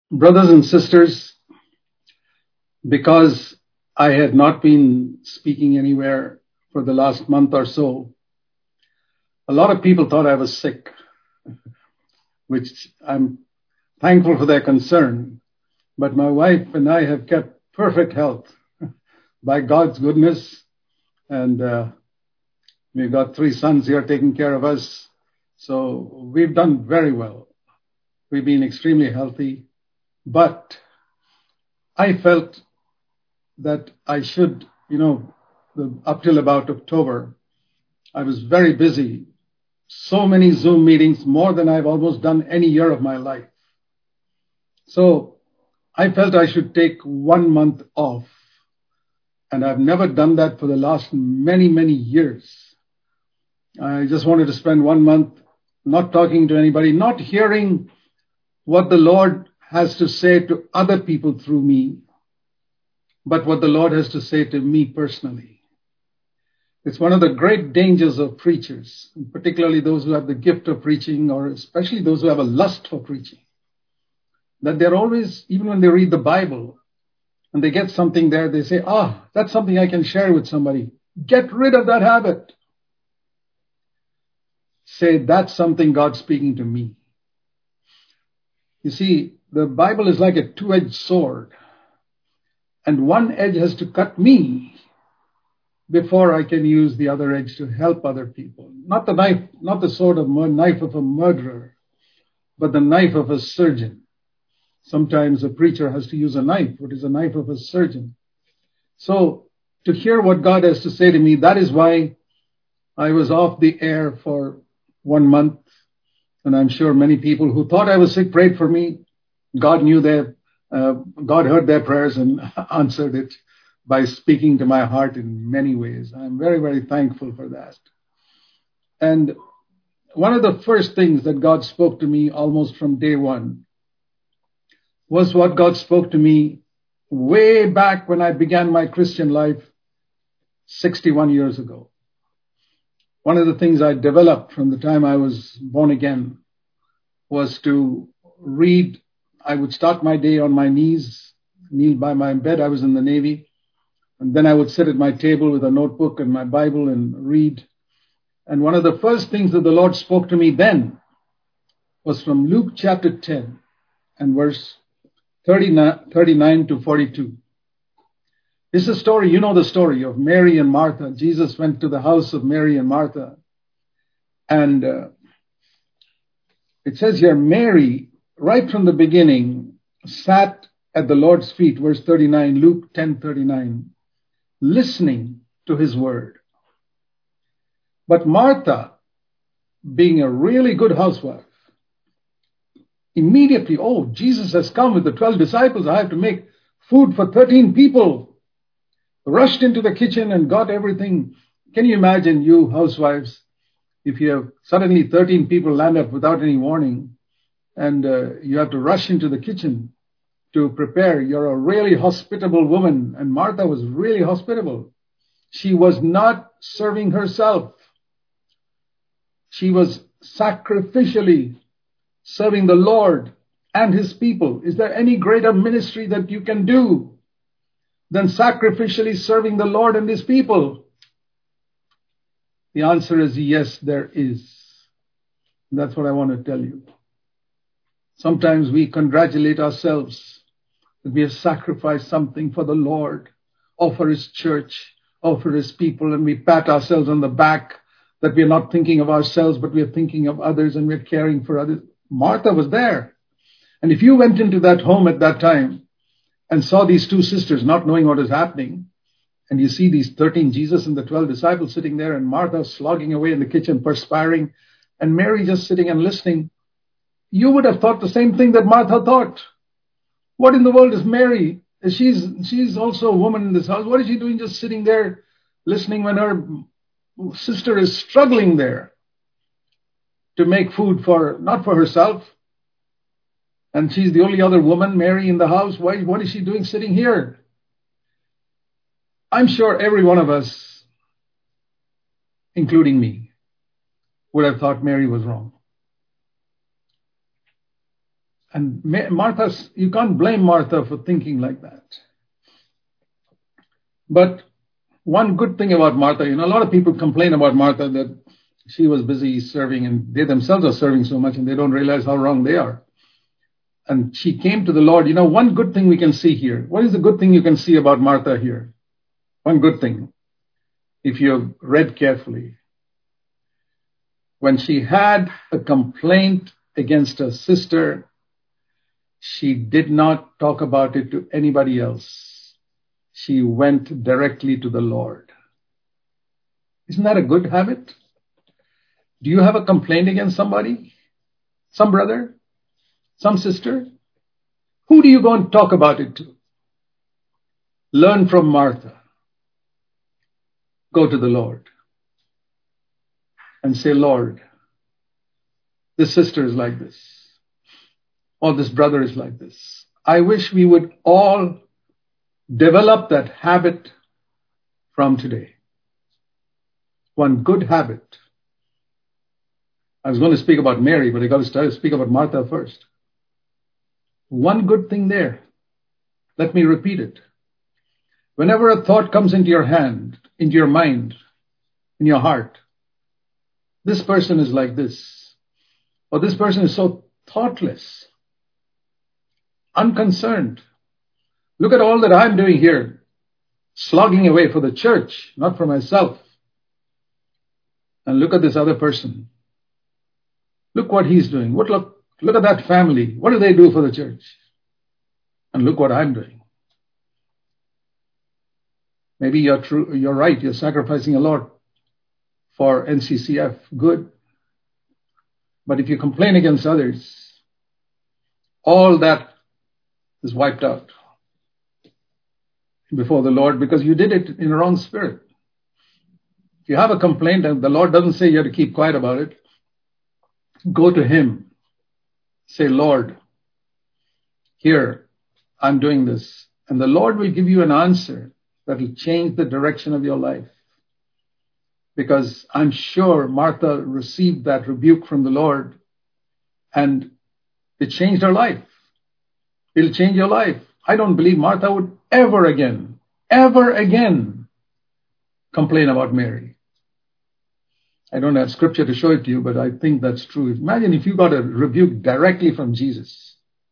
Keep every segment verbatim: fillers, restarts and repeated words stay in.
Brothers and sisters, because I had not been speaking anywhere for the last month or so, a lot of people thought I was sick, which I'm thankful for their concern. But my wife and I have kept perfect health by God's goodness. And uh, we've got three sons here taking care of us. So we've done very well. We've been extremely healthy. But I felt that I should, you know, the, up till about October, I was very busy. So many Zoom meetings, more than I've almost done any year of my life. So I felt I should take one month off. And I've never done that for the last many, many years. I just wanted to spend one month not talking to anybody, not hearing what the Lord has to say to other people through me, but what the Lord has to say to me personally. It's one of the great dangers of preachers, particularly those who have the gift of preaching, or especially those who have a lust for preaching, that they're always, even when they read the Bible and they get something there, they say, ah, that's something I can share with somebody. Get rid of that habit. Say, that's something God's speaking to me. You see, the Bible is like a two-edged sword, and one edge has to cut me before I can use the other edge to help other people. Not the knife, not the sword of knife of a murderer, but the knife of a surgeon. Sometimes a preacher has to use a knife, which is a knife of a surgeon. So to hear what God has to say to me, that is why I was off the air for one month. And I'm sure many people who thought I was sick prayed for me. God knew their, uh, God heard their prayers and answered it by speaking to my heart in many ways. I'm very, very thankful for that. And one of the first things that God spoke to me almost from day one was what God spoke to me way back when I began my Christian life sixty-one years ago. One of the things I developed from the time I was born again was to read. I would start my day on my knees, kneel by my bed. I was in the Navy. And then I would sit at my table with a notebook and my Bible and read. And one of the first things that the Lord spoke to me then was from Luke chapter ten and verse thirty-nine to forty-two. This is a story, you know the story of Mary and Martha. Jesus went to the house of Mary and Martha. And uh, it says here, Mary, right from the beginning, sat at the Lord's feet, verse thirty-nine, Luke ten thirty-nine, listening to his word. But Martha, being a really good housewife, immediately, oh, Jesus has come with the twelve disciples. I have to make food for thirteen people. Rushed into the kitchen and got everything. Can you imagine, you housewives, if you have suddenly thirteen people land up without any warning and uh, you have to rush into the kitchen to prepare. You're a really hospitable woman, and Martha was really hospitable. She was not serving herself. She was sacrificially serving the Lord and his people. Is there any greater ministry that you can do than sacrificially serving the Lord and his people? The answer is yes, there is. That's what I want to tell you. Sometimes we congratulate ourselves that we have sacrificed something for the Lord, or for his church, or for his people, and we pat ourselves on the back that we are not thinking of ourselves, but we are thinking of others and we're caring for others. Martha was there. And if you went into that home at that time and saw these two sisters not knowing what is happening, and you see these thirteen, Jesus and the twelve disciples sitting there, and Martha slogging away in the kitchen, perspiring, and Mary just sitting and listening, you would have thought the same thing that Martha thought. What in the world is Mary? She's, she's also a woman in this house. What is she doing just sitting there listening when her sister is struggling there to make food for, not for herself? And she's the only other woman, Mary, in the house. Why, what is she doing sitting here? I'm sure every one of us, including me, would have thought Mary was wrong. And Martha, you can't blame Martha for thinking like that. But one good thing about Martha, you know, a lot of people complain about Martha that she was busy serving and they themselves are serving so much and they don't realize how wrong they are. And she came to the Lord. You know, one good thing we can see here. What is the good thing you can see about Martha here? One good thing, if you have read carefully. When she had a complaint against her sister, she did not talk about it to anybody else. She went directly to the Lord. Isn't that a good habit? Do you have a complaint against somebody? Some brother? Some sister? Who do you go and talk about it to? Learn from Martha. Go to the Lord and say, Lord, this sister is like this, or this brother is like this. I wish we would all develop that habit from today. One good habit. I was going to speak about Mary, but I got to start, speak about Martha first. One good thing there. Let me repeat it. Whenever a thought comes into your hand, into your mind, in your heart, this person is like this, or this person is so thoughtless, unconcerned. Look at all that I'm doing here, slogging away for the church, not for myself. And look at this other person. Look what he's doing. What look, look at that family. What do they do for the church? And look what I'm doing. Maybe you're true, you're right. You're sacrificing a lot for N C C F. Good. But if you complain against others, all that is wiped out before the Lord because you did it in the wrong spirit. If you have a complaint and the Lord doesn't say you have to keep quiet about it, go to Him. Say, Lord, here, I'm doing this. And the Lord will give you an answer that will change the direction of your life. Because I'm sure Martha received that rebuke from the Lord and it changed her life. It'll change your life. I don't believe Martha would ever again, ever again complain about Mary. I don't have scripture to show it to you, but I think that's true. Imagine if you got a rebuke directly from Jesus.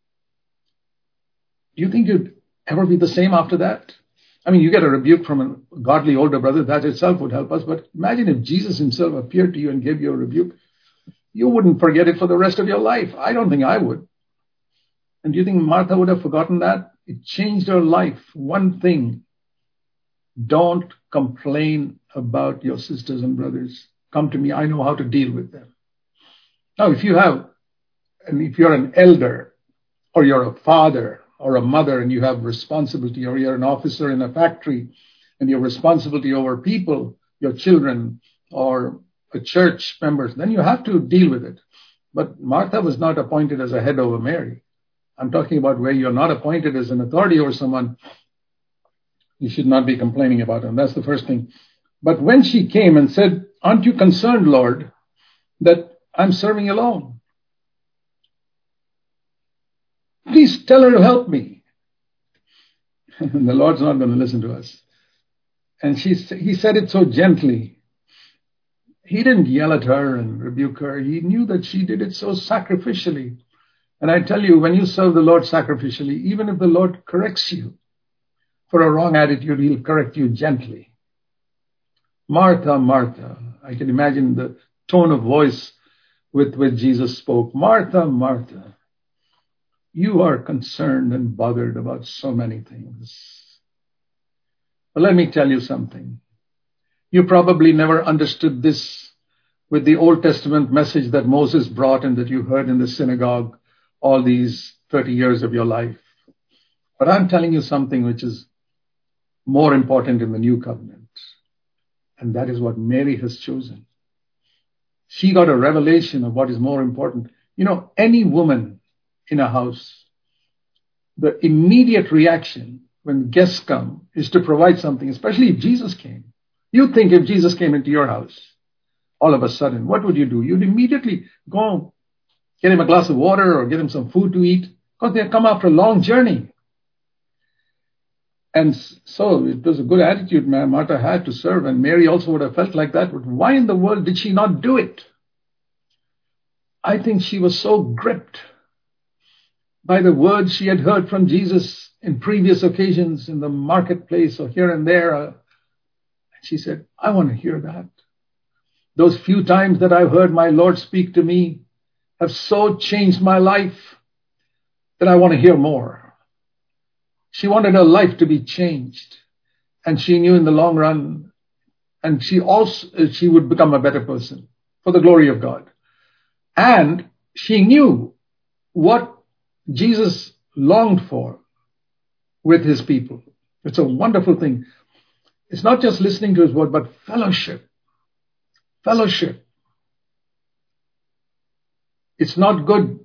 Do you think you'd ever be the same after that? I mean, you get a rebuke from a godly older brother, that itself would help us. But imagine if Jesus himself appeared to you and gave you a rebuke. You wouldn't forget it for the rest of your life. I don't think I would. And do you think Martha would have forgotten that? It changed her life. One thing, don't complain about your sisters and brothers. Come to me. I know how to deal with them. Now, if you have, and if you're an elder or you're a father or a mother and you have responsibility, or you're an officer in a factory and you have responsibility over people, your children or a church members, then you have to deal with it. But Martha was not appointed as a head over Mary. I'm talking about where you're not appointed as an authority over someone. You should not be complaining about them. That's the first thing. But when she came and said, aren't you concerned, Lord, that I'm serving alone? Please tell her to help me. And the Lord's not going to listen to us. And she, he said it so gently. He didn't yell at her and rebuke her. He knew that she did it so sacrificially. And I tell you, when you serve the Lord sacrificially, even if the Lord corrects you for a wrong attitude, He'll correct you gently. Martha, Martha. I can imagine the tone of voice with which Jesus spoke. Martha, Martha. You are concerned and bothered about so many things. But let me tell you something. You probably never understood this with the Old Testament message that Moses brought and that you heard in the synagogue all these thirty years of your life. But I'm telling you something which is more important in the new covenant. And that is what Mary has chosen. She got a revelation of what is more important. You know, any woman in a house, the immediate reaction when guests come is to provide something, especially if Jesus came. You think if Jesus came into your house, all of a sudden, what would you do? You'd immediately go get him a glass of water or get him some food to eat, because they had come after a long journey. And so it was a good attitude Martha had to serve, and Mary also would have felt like that. But why in the world did she not do it? I think she was so gripped by the words she had heard from Jesus in previous occasions in the marketplace or here and there. Uh, she said, I want to hear that. Those few times that I've heard my Lord speak to me have so changed my life that I want to hear more. She wanted her life to be changed. And she knew in the long run, and she also, she would become a better person for the glory of God. And she knew what Jesus longed for with his people. It's a wonderful thing. It's not just listening to his word, but fellowship. Fellowship. It's not good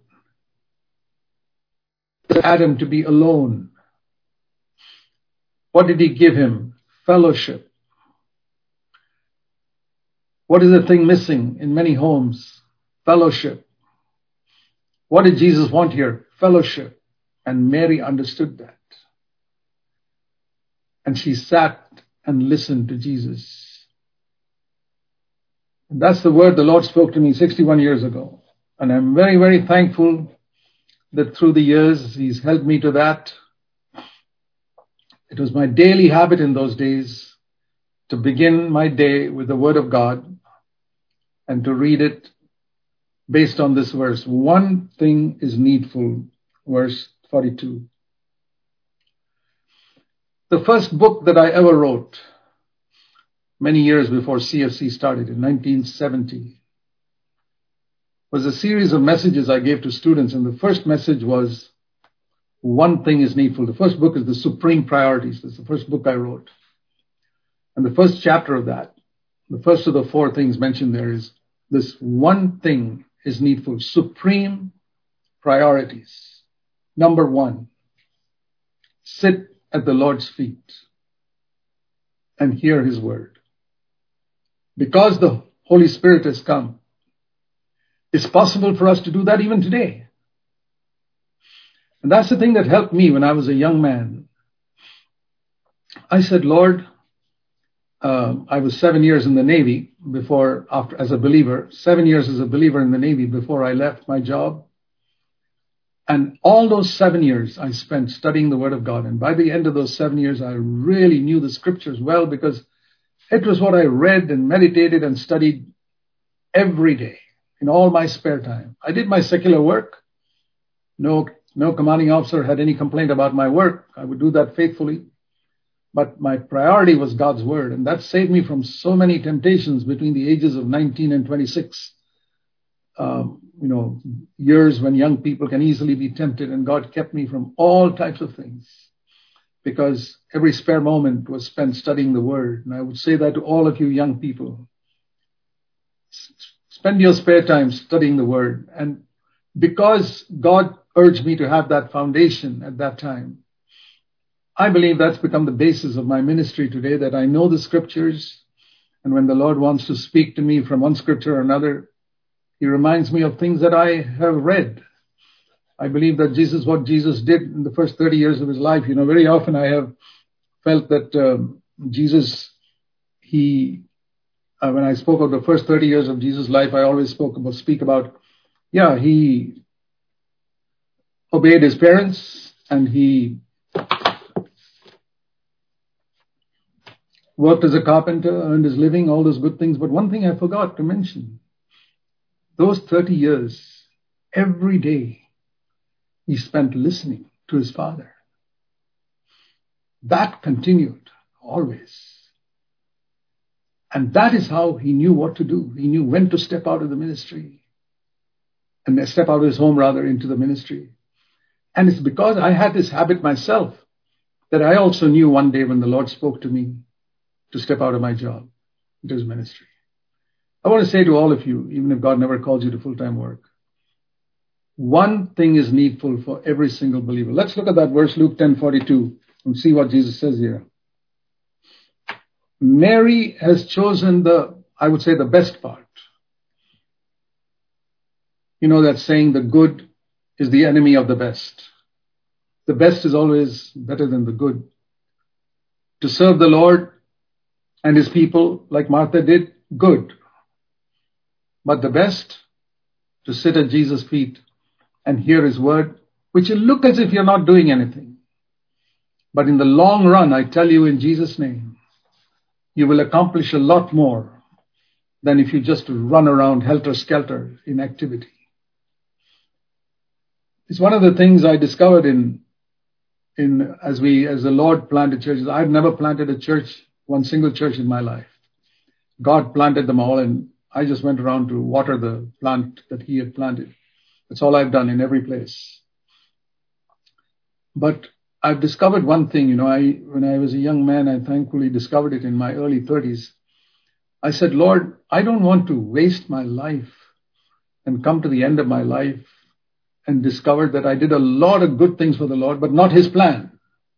for Adam to be alone. What did he give him? Fellowship. What is the thing missing in many homes? Fellowship. What did Jesus want here? Fellowship. And Mary understood that. And she sat and listened to Jesus. And that's the word the Lord spoke to me sixty-one years ago. And I'm very, very thankful that through the years he's helped me to that. It was my daily habit in those days to begin my day with the word of God and to read it based on this verse. One thing is needful, verse forty-two. The first book that I ever wrote, many years before C F C started in nineteen seventy, was a series of messages I gave to students. And the first message was, one thing is needful. The first book is The Supreme Priorities. That's the first book I wrote. And the first chapter of that, the first of the four things mentioned there is, this one thing is needful. Supreme priorities. Number one, sit at the Lord's feet and hear his word. Because the Holy Spirit has come, it's possible for us to do that even today. And that's the thing that helped me when I was a young man. I said, Lord, uh, I was seven years in the Navy before, after, as a believer, seven years as a believer in the Navy before I left my job. And all those seven years I spent studying the Word of God. And by the end of those seven years, I really knew the scriptures well, because it was what I read and meditated and studied every day in all my spare time. I did my secular work. No, no commanding officer had any complaint about my work. I would do that faithfully. But my priority was God's Word. And that saved me from so many temptations between the ages of nineteen and twenty-six. Um, you know, years when young people can easily be tempted, and God kept me from all types of things because every spare moment was spent studying the Word. And I would say that to all of you young people. Spend your spare time studying the Word. And because God urged me to have that foundation at that time, I believe that's become the basis of my ministry today, that I know the scriptures, and when the Lord wants to speak to me from one scripture or another, he reminds me of things that I have read. I believe that Jesus, what Jesus did in the first thirty years of his life, you know, very often I have felt that um, Jesus, he, uh, when I spoke of the first thirty years of Jesus' life, I always spoke about, speak about, yeah, he obeyed his parents and he worked as a carpenter, earned his living, all those good things. But one thing I forgot to mention, those thirty years, every day, he spent listening to his Father. That continued always. And that is how he knew what to do. He knew when to step out of the ministry, and step out of his home rather into the ministry. And it's because I had this habit myself that I also knew one day when the Lord spoke to me to step out of my job into his ministry. I want to say to all of you, even if God never calls you to full-time work, one thing is needful for every single believer. Let's look at that verse, Luke ten forty-two, and see what Jesus says here. Mary has chosen the, I would say, the best part. You know that saying, the good is the enemy of the best. The best is always better than the good. To serve the Lord and His people like Martha did, good. But the best, to sit at Jesus' feet and hear His word, which will look as if you're not doing anything. But in the long run, I tell you in Jesus' name, you will accomplish a lot more than if you just run around helter-skelter in activity. It's one of the things I discovered in, in as we, as the Lord planted churches. I've never planted a church, one single church in my life. God planted them all, and I just went around to water the plant that He had planted. That's all I've done in every place. But I've discovered one thing, you know, I, when I was a young man, I thankfully discovered it in my early thirties. I said, Lord, I don't want to waste my life and come to the end of my life and discover that I did a lot of good things for the Lord, but not His plan.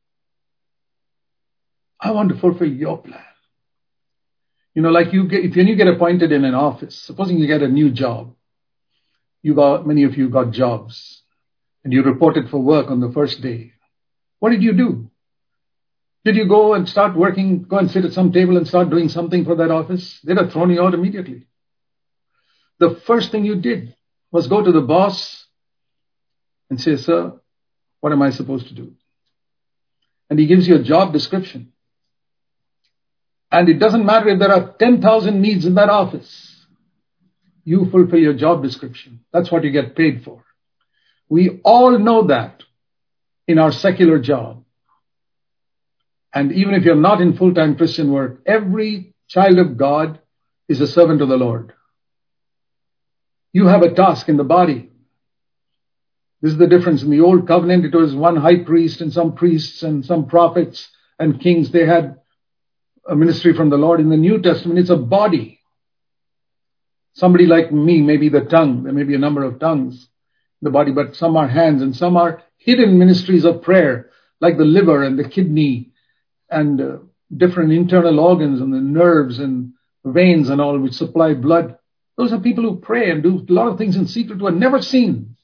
I want to fulfill your plan. You know, like you get, if when you get appointed in an office, supposing you get a new job, you got, many of you got jobs, and you reported for work on the first day. What did you do? Did you go and start working, go and sit at some table and start doing something for that office? They'd have thrown you out immediately. The first thing you did was go to the boss and say, sir, what am I supposed to do? And he gives you a job description. And it doesn't matter if there are ten thousand needs in that office. You fulfill your job description. That's what you get paid for. We all know that in our secular job. And even if you're not in full-time Christian work, every child of God is a servant of the Lord. You have a task in the body. This is the difference. In the Old Covenant, it was one high priest and some priests and some prophets and kings. They had a ministry from the Lord. In the New Testament, it's a body. Somebody like me, maybe the tongue. There may be a number of tongues in the body, but some are hands and some are hidden ministries of prayer, like the liver and the kidney and uh, different internal organs and the nerves and veins and all which supply blood. Those are people who pray and do a lot of things in secret who are never seen.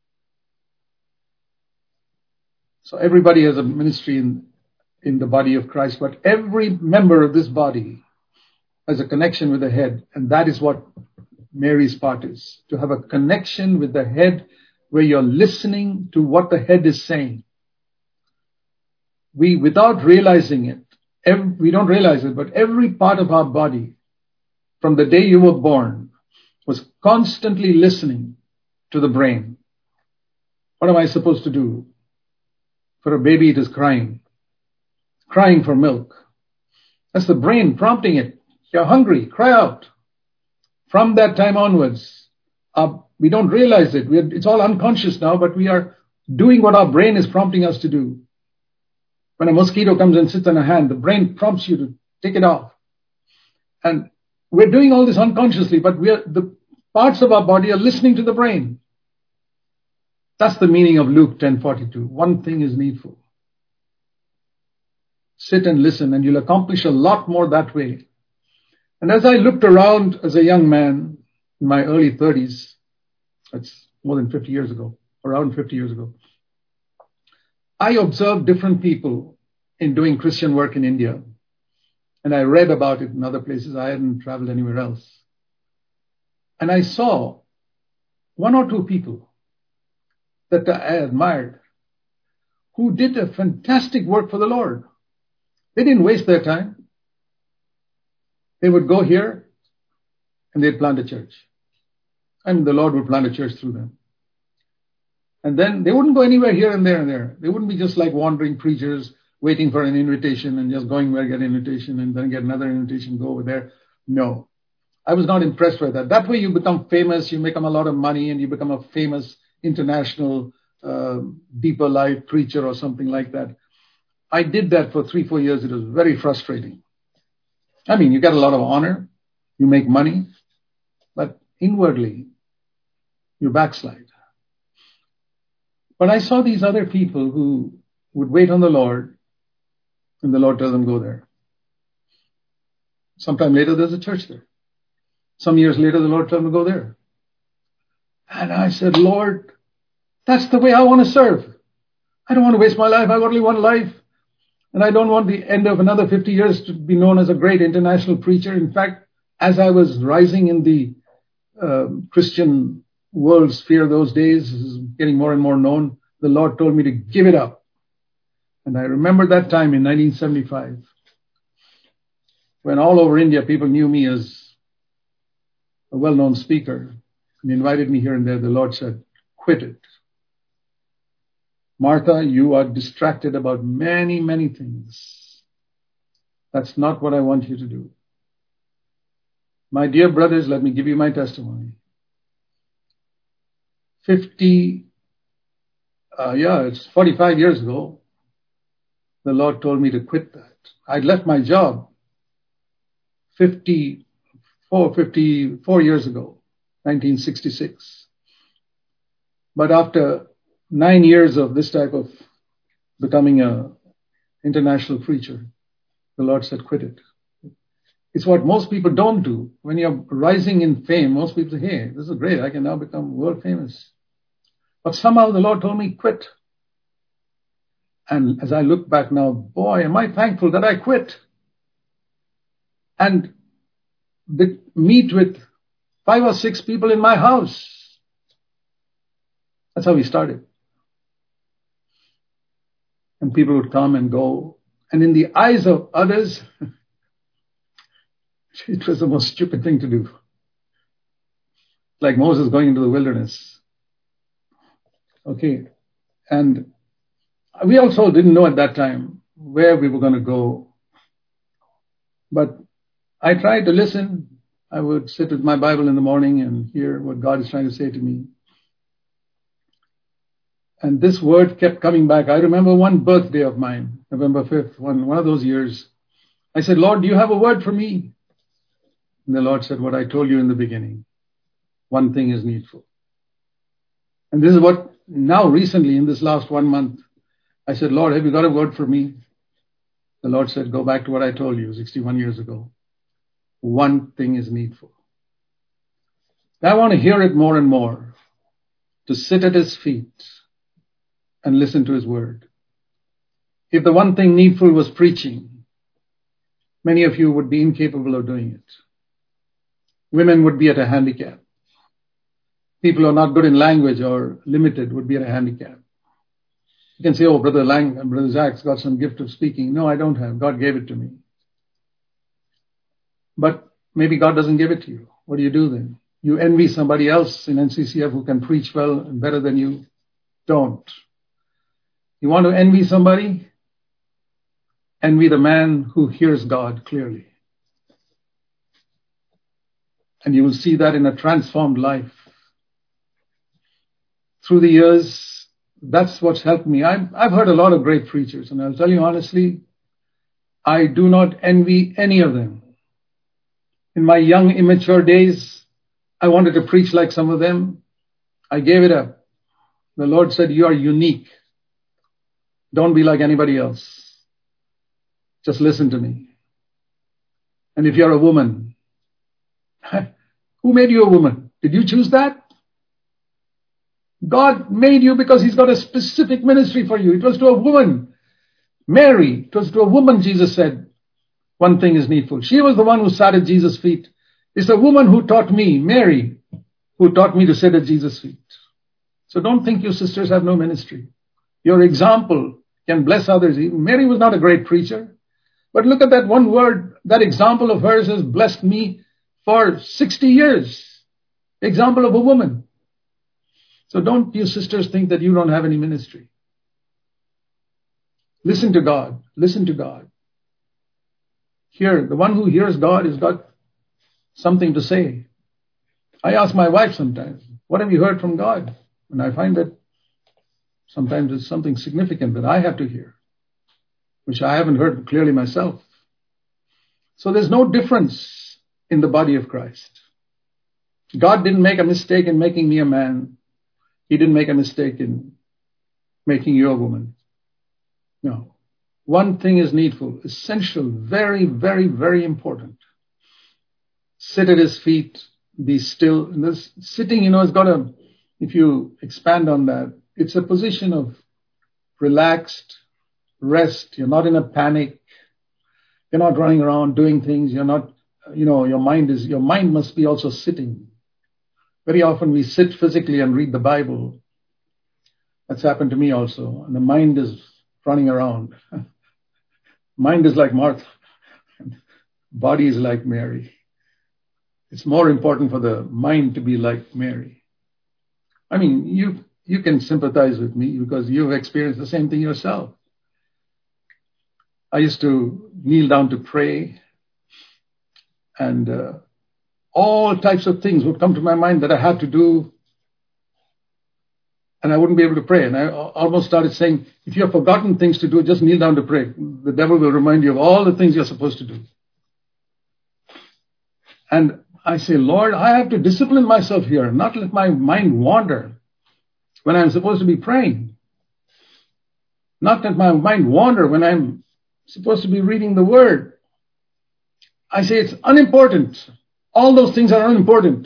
So everybody has a ministry in, in the body of Christ, but every member of this body has a connection with the head, and that is what Mary's part is, to have a connection with the head where you're listening to what the head is saying. We, without realizing it, every, we don't realize it, but every part of our body, from the day you were born, was constantly listening to the brain. What am I supposed to do? For a baby, it is crying. Crying for milk. That's the brain prompting it. You're hungry, cry out. From that time onwards, uh, we don't realize it. We are, it's all unconscious now, but we are doing what our brain is prompting us to do. When a mosquito comes and sits on a hand, the brain prompts you to take it off. And we're doing all this unconsciously, but we are, the parts of our body are listening to the brain. That's the meaning of Luke ten forty-two. One thing is needful. Sit and listen, and you'll accomplish a lot more that way. And as I looked around as a young man in my early thirties, that's more than fifty years ago, around fifty years ago, I observed different people in doing Christian work in India. And I read about it in other places. I hadn't traveled anywhere else. And I saw one or two people that I admired who did a fantastic work for the Lord. They didn't waste their time. They would go here and they'd plant a church. And the Lord would plant a church through them. And then they wouldn't go anywhere here and there and there. They wouldn't be just like wandering preachers waiting for an invitation and just going where get an invitation and then get another invitation, go over there. No. I was not impressed by that. That way you become famous, you become a lot of money, and you become a famous international uh, deeper life preacher or something like that. I did that for three, four years. It was very frustrating. I mean, you get a lot of honor, you make money, but inwardly, you backslide. But I saw these other people who would wait on the Lord, and the Lord tells them, go there. Sometime later, there's a church there. Some years later, the Lord tells them to go there. And I said, Lord, that's the way I want to serve. I don't want to waste my life. I have only one life. And I don't want the end of another fifty years to be known as a great international preacher. In fact, as I was rising in the uh, Christian world sphere those days, getting more and more known, the Lord told me to give it up. And I remember that time in nineteen seventy-five, when all over India people knew me as a well-known speaker and invited me here and there. The Lord said, quit it. Martha, you are distracted about many, many things. That's not what I want you to do. My dear brothers, let me give you my testimony. fifty, uh, yeah, it's forty-five years ago, the Lord told me to quit that. I'd left my job fifty-four, fifty-four years ago, nineteen sixty-six. But after nine years of this type of becoming an international preacher, the Lord said, quit it. It's what most people don't do. When you're rising in fame, most people say, hey, this is great. I can now become world famous. But somehow the Lord told me, quit. And as I look back now, boy, am I thankful that I quit. And meet with five or six people in my house. That's how we started. And people would come and go. And in the eyes of others, it was the most stupid thing to do. Like Moses going into the wilderness. Okay. And we also didn't know at that time where we were going to go. But I tried to listen. I would sit with my Bible in the morning and hear what God is trying to say to me. And this word kept coming back. I remember one birthday of mine, November fifth, one, one of those years. I said, Lord, do you have a word for me? And the Lord said, what I told you in the beginning. One thing is needful. And this is what now recently in this last one month, I said, Lord, have you got a word for me? The Lord said, go back to what I told you sixty-one years ago. One thing is needful. I want to hear it more and more. To sit at his feet and listen to his word. If the one thing needful was preaching, many of you would be incapable of doing it. Women would be at a handicap. People who are not good in language or limited would be at a handicap. You can say, oh, Brother Lang, Brother Zach's got some gift of speaking. No, I don't have. God gave it to me. But maybe God doesn't give it to you. What do you do then? You envy somebody else in N C C F who can preach well and better than you? Don't. You want to envy somebody? Envy the man who hears God clearly. And you will see that in a transformed life. Through the years, that's what's helped me. I've, I've heard a lot of great preachers, and I'll tell you honestly, I do not envy any of them. In my young, immature days, I wanted to preach like some of them. I gave it up. The Lord said, you are unique. Don't be like anybody else. Just listen to me. And if you're a woman, who made you a woman? Did you choose that? God made you because he's got a specific ministry for you. It was to a woman. Mary, it was to a woman, Jesus said, one thing is needful. She was the one who sat at Jesus' feet. It's the woman who taught me, Mary, who taught me to sit at Jesus' feet. So don't think you sisters have no ministry. Your example can bless others. Mary was not a great preacher. But look at that one word. That example of hers has blessed me for sixty years. Example of a woman. So don't you sisters think that you don't have any ministry. Listen to God. Listen to God. Here, the one who hears God has got something to say. I ask my wife sometimes, what have you heard from God? And I find that sometimes it's something significant that I have to hear, which I haven't heard clearly myself. So there's no difference in the body of Christ. God didn't make a mistake in making me a man. He didn't make a mistake in making you a woman. No. One thing is needful, essential, very, very, very important. Sit at his feet, be still. And this sitting, you know, has got a if you expand on that, it's a position of relaxed rest. You're not in a panic. You're not running around doing things. You're not, you know, your mind is, your mind must be also sitting. Very often we sit physically and read the Bible. That's happened to me also. And the mind is running around. Mind is like Martha. Body is like Mary. It's more important for the mind to be like Mary. I mean, you you can sympathize with me because you've experienced the same thing yourself. I used to kneel down to pray, and uh, all types of things would come to my mind that I had to do, and I wouldn't be able to pray. And I almost started saying, if you have forgotten things to do, just kneel down to pray. The devil will remind you of all the things you're supposed to do. And I say, Lord, I have to discipline myself here, not let my mind wander when I'm supposed to be praying. Not let my mind wander when I'm supposed to be reading the word. I say it's unimportant. All those things are unimportant.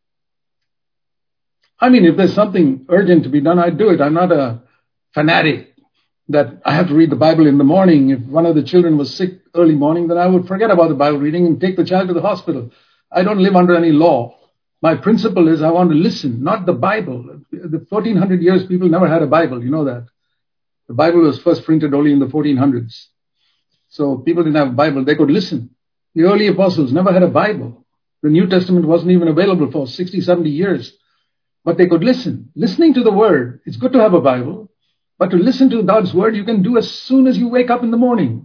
I mean, if there's something urgent to be done, I do it. I'm not a fanatic that I have to read the Bible in the morning. If one of the children was sick early morning, then I would forget about the Bible reading and take the child to the hospital. I don't live under any law. My principle is I want to listen, not the Bible. The fourteen hundred years, people never had a Bible. You know that. The Bible was first printed only in the fourteen hundreds. So people didn't have a Bible. They could listen. The early apostles never had a Bible. The New Testament wasn't even available for sixty, seventy years. But they could listen. Listening to the word, it's good to have a Bible. But to listen to God's word, you can do as soon as you wake up in the morning.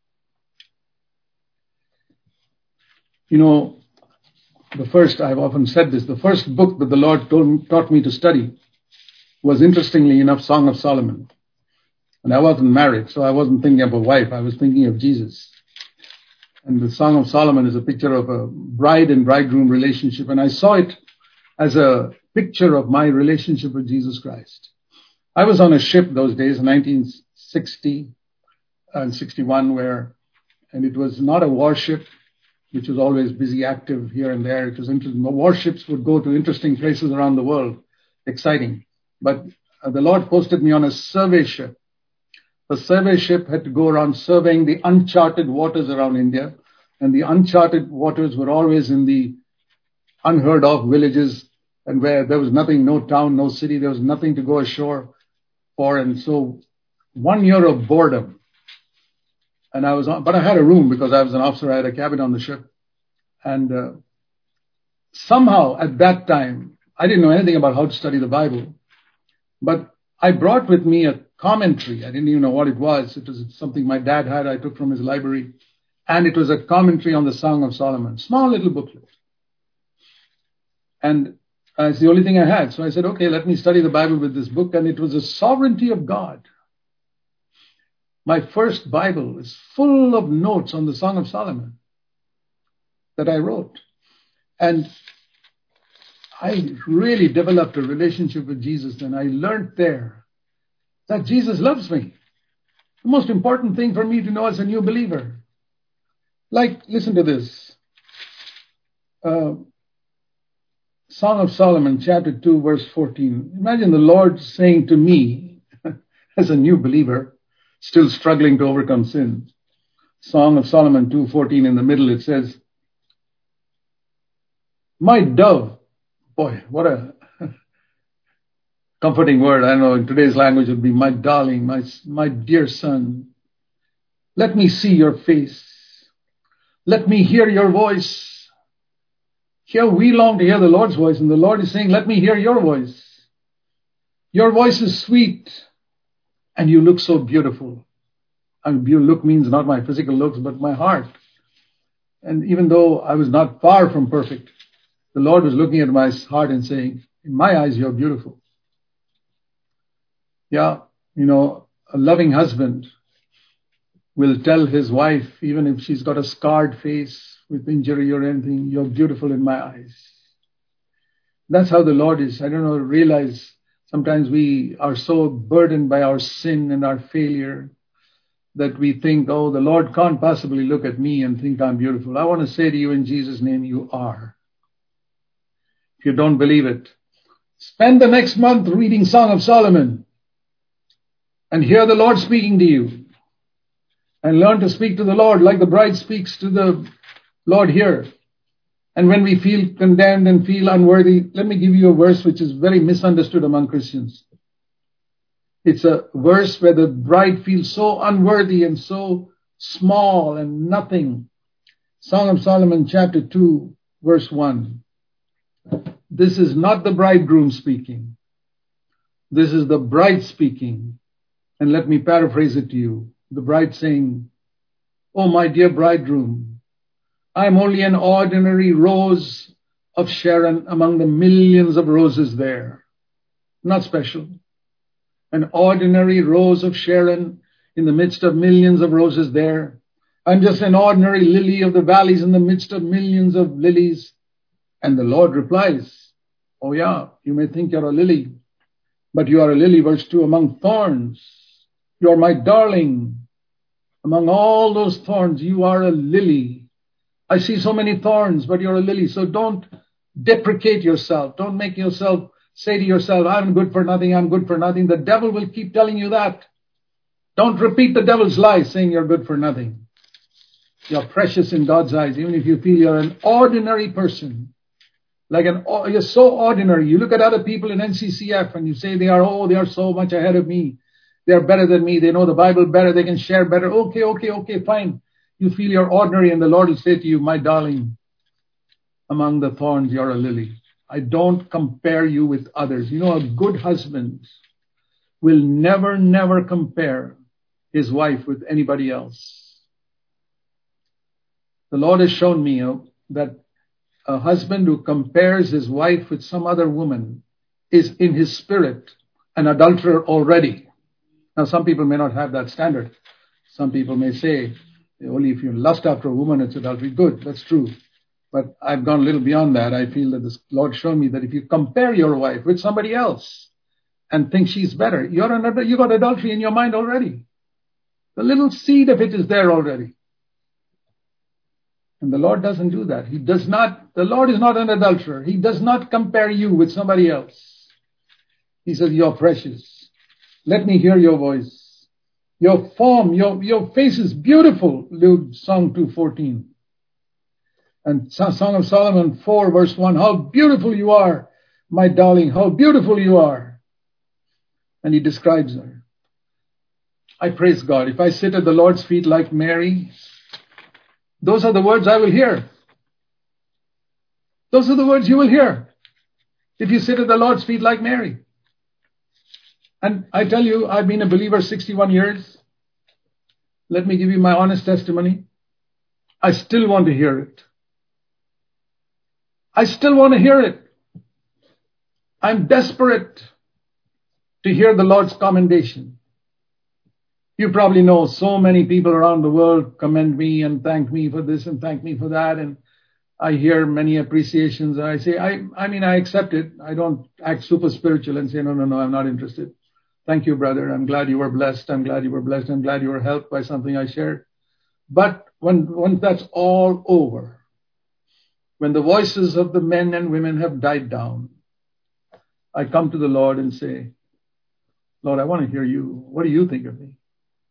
You know, the first, I've often said this, the first book that the Lord told, taught me to study was, interestingly enough, Song of Solomon. And I wasn't married, so I wasn't thinking of a wife. I was thinking of Jesus. And the Song of Solomon is a picture of a bride and bridegroom relationship. And I saw it as a picture of my relationship with Jesus Christ. I was on a ship those days, nineteen sixty and sixty-one, where, and it was not a warship, which was always busy, active here and there. It was interesting. Warships would go to interesting places around the world. Exciting. But uh, the Lord posted me on a survey ship. The survey ship had to go around surveying the uncharted waters around India. And the uncharted waters were always in the unheard of villages, and where there was nothing, no town, no city, there was nothing to go ashore for. And so one year of boredom. And I was on, but I had a room because I was an officer. I had a cabin on the ship. And uh, somehow at that time, I didn't know anything about how to study the Bible. But I brought with me a commentary. I didn't even know what it was. It was something my dad had. I took from his library. And it was a commentary on the Song of Solomon. Small little booklet. And uh, it's the only thing I had. So I said, okay, let me study the Bible with this book. And it was the sovereignty of God. My first Bible is full of notes on the Song of Solomon that I wrote. And I really developed a relationship with Jesus, and I learned there that Jesus loves me. The most important thing for me to know as a new believer. Like, listen to this. Uh, Song of Solomon, chapter two, verse fourteen. Imagine the Lord saying to me, as a new believer, still struggling to overcome sin. Song of Solomon two fourteen, in the middle it says, my dove. Boy, what a comforting word. I don't know, in today's language it would be my darling, my, my dear son. Let me see your face. Let me hear your voice. Here we long to hear the Lord's voice, and the Lord is saying, let me hear your voice. Your voice is sweet, and you look so beautiful. I mean, look means not my physical looks, but my heart. And even though I was not far from perfect, the Lord was looking at my heart and saying, in my eyes, you're beautiful. Yeah, you know, a loving husband will tell his wife, even if she's got a scarred face with injury or anything, you're beautiful in my eyes. That's how the Lord is. I don't know, realize sometimes we are so burdened by our sin and our failure that we think, oh, the Lord can't possibly look at me and think I'm beautiful. I want to say to you in Jesus' name, you are. If you don't believe it, Spend the next month reading Song of Solomon and hear the Lord speaking to you. And learn to speak to the Lord like the bride speaks to the Lord here. And when we feel condemned and feel unworthy, let me give you a verse which is very misunderstood among Christians. It's a verse where the bride feels so unworthy and so small and nothing. Song of Solomon chapter two, verse one. This is not the bridegroom speaking. This is the bride speaking. And let me paraphrase it to you. The bride saying, "Oh, my dear bridegroom, I'm only an ordinary rose of Sharon among the millions of roses there. Not special. An ordinary rose of Sharon in the midst of millions of roses there. I'm just an ordinary lily of the valleys in the midst of millions of lilies." And the Lord replies, "Oh yeah, you may think you're a lily, but you are a lily," verse two, "among thorns. You are my darling. Among all those thorns, you are a lily. I see so many thorns, but you're a lily. So don't deprecate yourself. Don't make yourself say to yourself, I'm good for nothing, I'm good for nothing. The devil will keep telling you that. Don't repeat the devil's lie saying you're good for nothing. You're precious in God's eyes, even if you feel you're an ordinary person. Like an, you're so ordinary. You look at other people in N C C F and you say they are, oh, they are so much ahead of me. They're better than me. They know the Bible better. They can share better. Okay, okay, okay, fine. You feel you're ordinary and the Lord will say to you, my darling, among the thorns, you're a lily. I don't compare you with others. You know, a good husband will never, never compare his wife with anybody else. The Lord has shown me uh, that a husband who compares his wife with some other woman is in his spirit an adulterer already. Now, some people may not have that standard. Some people may say, only if you lust after a woman, it's adultery. Good, that's true. But I've gone a little beyond that. I feel that the Lord showed me that if you compare your wife with somebody else and think she's better, you're an, you got adultery in your mind already. The little seed of it is there already. And the Lord doesn't do that. He does not, the Lord is not an adulterer. He does not compare you with somebody else. He says, you're precious. Let me hear your voice. Your form, your, your face is beautiful, Luke, Song two fourteen. And Song of Solomon four, verse one, how beautiful you are, my darling, how beautiful you are. And he describes her. I praise God. If I sit at the Lord's feet like Mary, those are the words I will hear. Those are the words you will hear if you sit at the Lord's feet like Mary. And I tell you, I've been a believer sixty-one years. Let me give you my honest testimony. I still want to hear it. I still want to hear it. I'm desperate to hear the Lord's commendation. You probably know so many people around the world commend me and thank me for this and thank me for that. And I hear many appreciations. And I say, I, I mean, I accept it. I don't act super spiritual and say, no, no, no, I'm not interested. Thank you, brother. I'm glad you were blessed. I'm glad you were blessed. I'm glad you were helped by something I shared. But when, when that's all over, when the voices of the men and women have died down, I come to the Lord and say, Lord, I want to hear you. What do you think of me?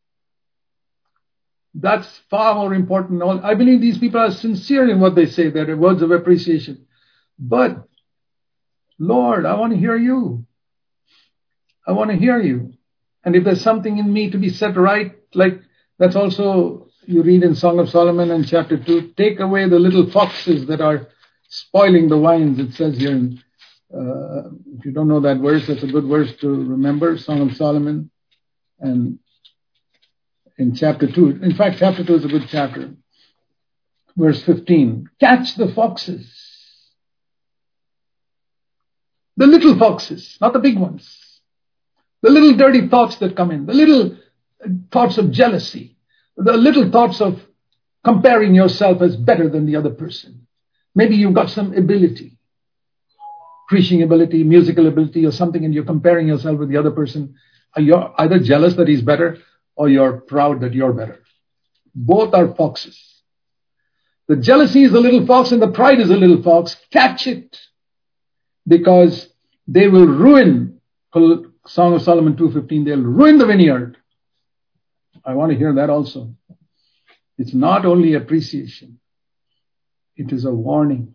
That's far more important. I believe these people are sincere in what they say. They're words of appreciation. But, Lord, I want to hear you. I want to hear you. And if there's something in me to be set right, like that's also, you read in Song of Solomon in chapter two, take away the little foxes that are spoiling the wines, it says here. In, uh, if you don't know that verse, that's a good verse to remember, Song of Solomon. And in chapter two, in fact, chapter two is a good chapter. Verse fifteen, catch the foxes. The little foxes, not the big ones. The little dirty thoughts that come in, the little thoughts of jealousy, the little thoughts of comparing yourself as better than the other person. Maybe you've got some ability, preaching ability, musical ability or something, and you're comparing yourself with the other person. You're either jealous that he's better or you're proud that you're better. Both are foxes. The jealousy is a little fox and the pride is a little fox. Catch it. Because They will ruin, Song of Solomon two fifteen, they'll ruin the vineyard. I want to hear that also. It's not only appreciation. It is a warning.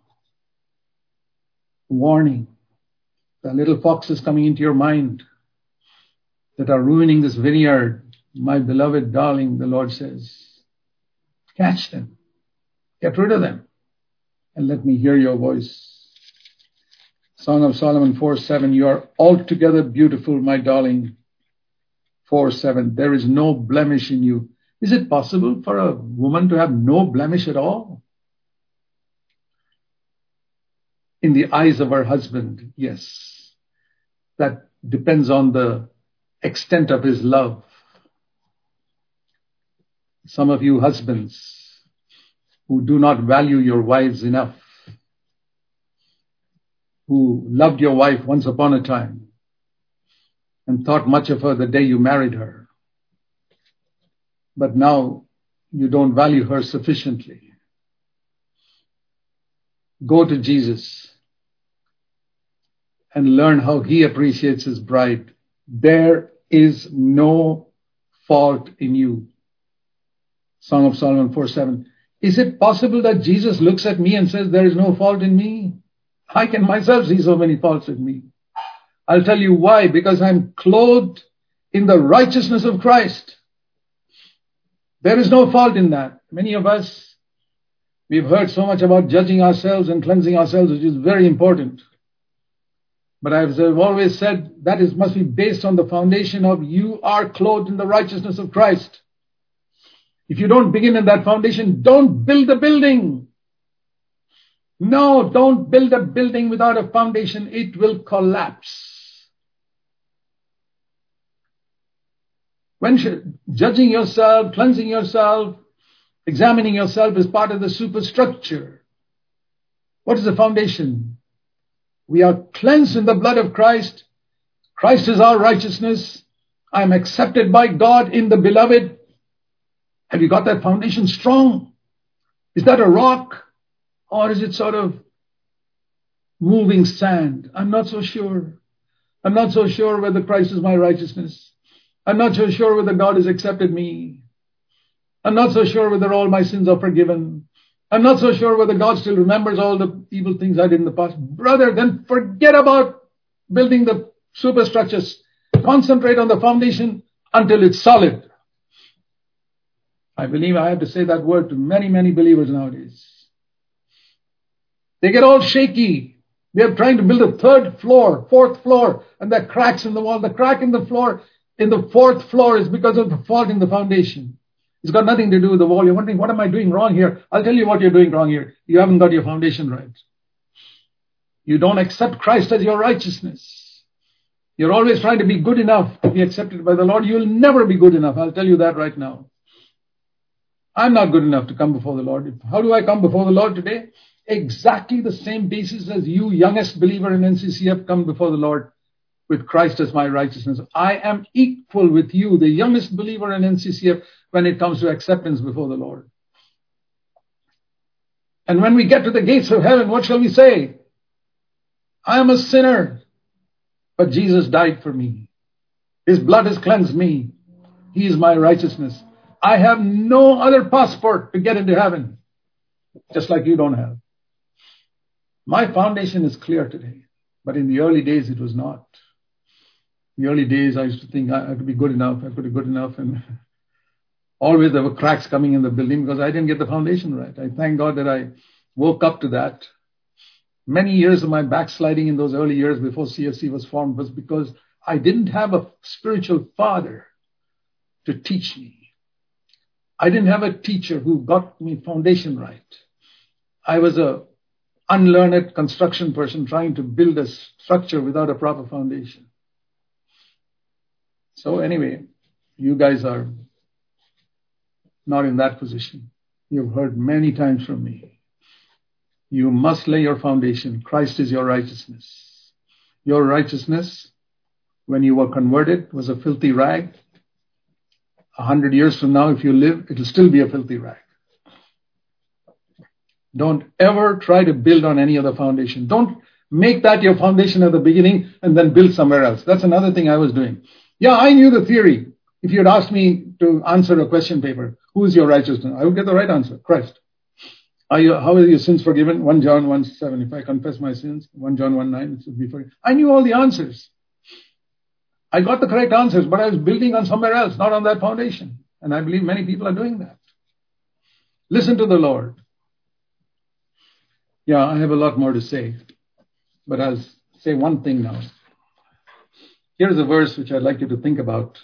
Warning. The little foxes coming into your mind that are ruining this vineyard, my beloved darling, the Lord says, catch them. Get rid of them. And let me hear your voice. Song of Solomon four seven, you are altogether beautiful, my darling. four seven, there is no blemish in you. Is it possible for a woman to have no blemish at all? In the eyes of her husband, yes. That depends on the extent of his love. Some of you husbands who do not value your wives enough, who loved your wife once upon a time and thought much of her the day you married her, but now you don't value her sufficiently. Go to Jesus and learn how he appreciates his bride. There is no fault in you. Song of Solomon four seven. Is it possible that Jesus looks at me and says, there is no fault in me? I can myself see so many faults in me. I'll tell you why. Because I'm clothed in the righteousness of Christ. There is no fault in that. Many of us, we've heard so much about judging ourselves and cleansing ourselves, which is very important. But as I've always said, that is must be based on the foundation of you are clothed in the righteousness of Christ. If you don't begin in that foundation, don't build a building. No, don't build a building without a foundation. It will collapse. When should, judging yourself, cleansing yourself, examining yourself is part of the superstructure. What is the foundation? We are cleansed in the blood of Christ. Christ is our righteousness. I am accepted by God in the beloved. Have you got that foundation strong? Is that a rock? Or is it sort of moving sand? I'm not so sure. I'm not so sure whether Christ is my righteousness. I'm not so sure whether God has accepted me. I'm not so sure whether all my sins are forgiven. I'm not so sure whether God still remembers all the evil things I did in the past. Brother, then forget about building the superstructures. Concentrate on the foundation until it's solid. I believe I have to say that word to many, many believers nowadays. They get all shaky. They're trying to build a third floor, fourth floor, and there are cracks in the wall. The crack in the floor, in the fourth floor is because of the fault in the foundation. It's got nothing to do with the wall. You're wondering, what am I doing wrong here? I'll tell you what you're doing wrong here. You haven't got your foundation right. You don't accept Christ as your righteousness. You're always trying to be good enough to be accepted by the Lord. You'll never be good enough. I'll tell you that right now. I'm not good enough to come before the Lord. How do I come before the Lord today? Exactly the same basis as you, youngest believer in N C C F, come before the Lord with Christ as my righteousness. I am equal with you, the youngest believer in N C C F, when it comes to acceptance before the Lord. And when we get to the gates of heaven, what shall we say? I am a sinner, but Jesus died for me. His blood has cleansed me. He is my righteousness. I have no other passport to get into heaven, just like you don't have. My foundation is clear today, but in the early days it was not. In the early days I used to think I could be good enough, I could be good enough, and always there were cracks coming in the building because I didn't get the foundation right. I thank God that I woke up to that. Many years of my backsliding in those early years before C F C was formed was because I didn't have a spiritual father to teach me. I didn't have a teacher who got me foundation right. I was a unlearned construction person trying to build a structure without a proper foundation. So anyway, you guys are not in that position. You've heard many times from me. You must lay your foundation. Christ is your righteousness. Your righteousness, when you were converted, was a filthy rag. A hundred years from now, if you live, it will still be a filthy rag. Don't ever try to build on any other foundation. Don't, Make that your foundation at the beginning and then build somewhere else. That's another thing I was doing. Yeah, I knew the theory. If you had asked me to answer a question paper, who is your righteousness? I would get the right answer, Christ. Are you, how are your sins forgiven? First John one seven. If I confess my sins, First John one nine, it should be forgiven. I knew all the answers. I got the correct answers, but I was building on somewhere else, not on that foundation. And I believe many people are doing that. Listen to the Lord. Yeah, I have a lot more to say, but I'll say one thing now. Here's a verse which I'd like you to think about.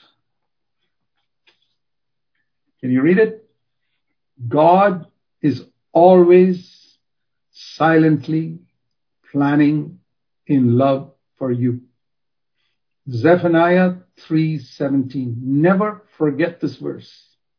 Can you read it? God is always silently planning in love for you. Zephaniah three seventeen. Never forget this verse.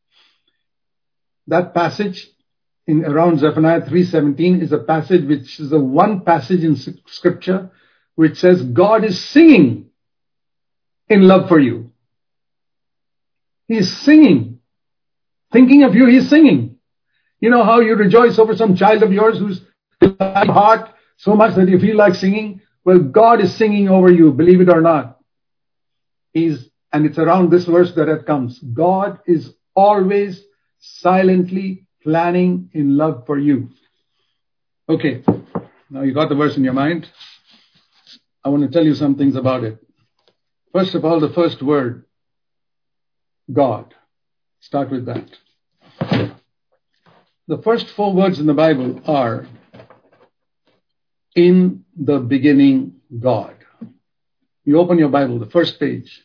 That passage in around Zephaniah three seventeen is a passage which is the one passage in Scripture which says God is singing in love for you. He is singing. Thinking of you, He is singing. You know how you rejoice over some child of yours who's in your heart so much that you feel like singing? Well, God is singing over you, believe it or not. He's, and it's around this verse that it comes. God is always silently planning in love for you. Okay, now you got the verse in your mind. I want to tell you some things about it. First of all, the first word, God. Start with that. The first four words in the Bible are, in the beginning, God. You open your Bible, the first page.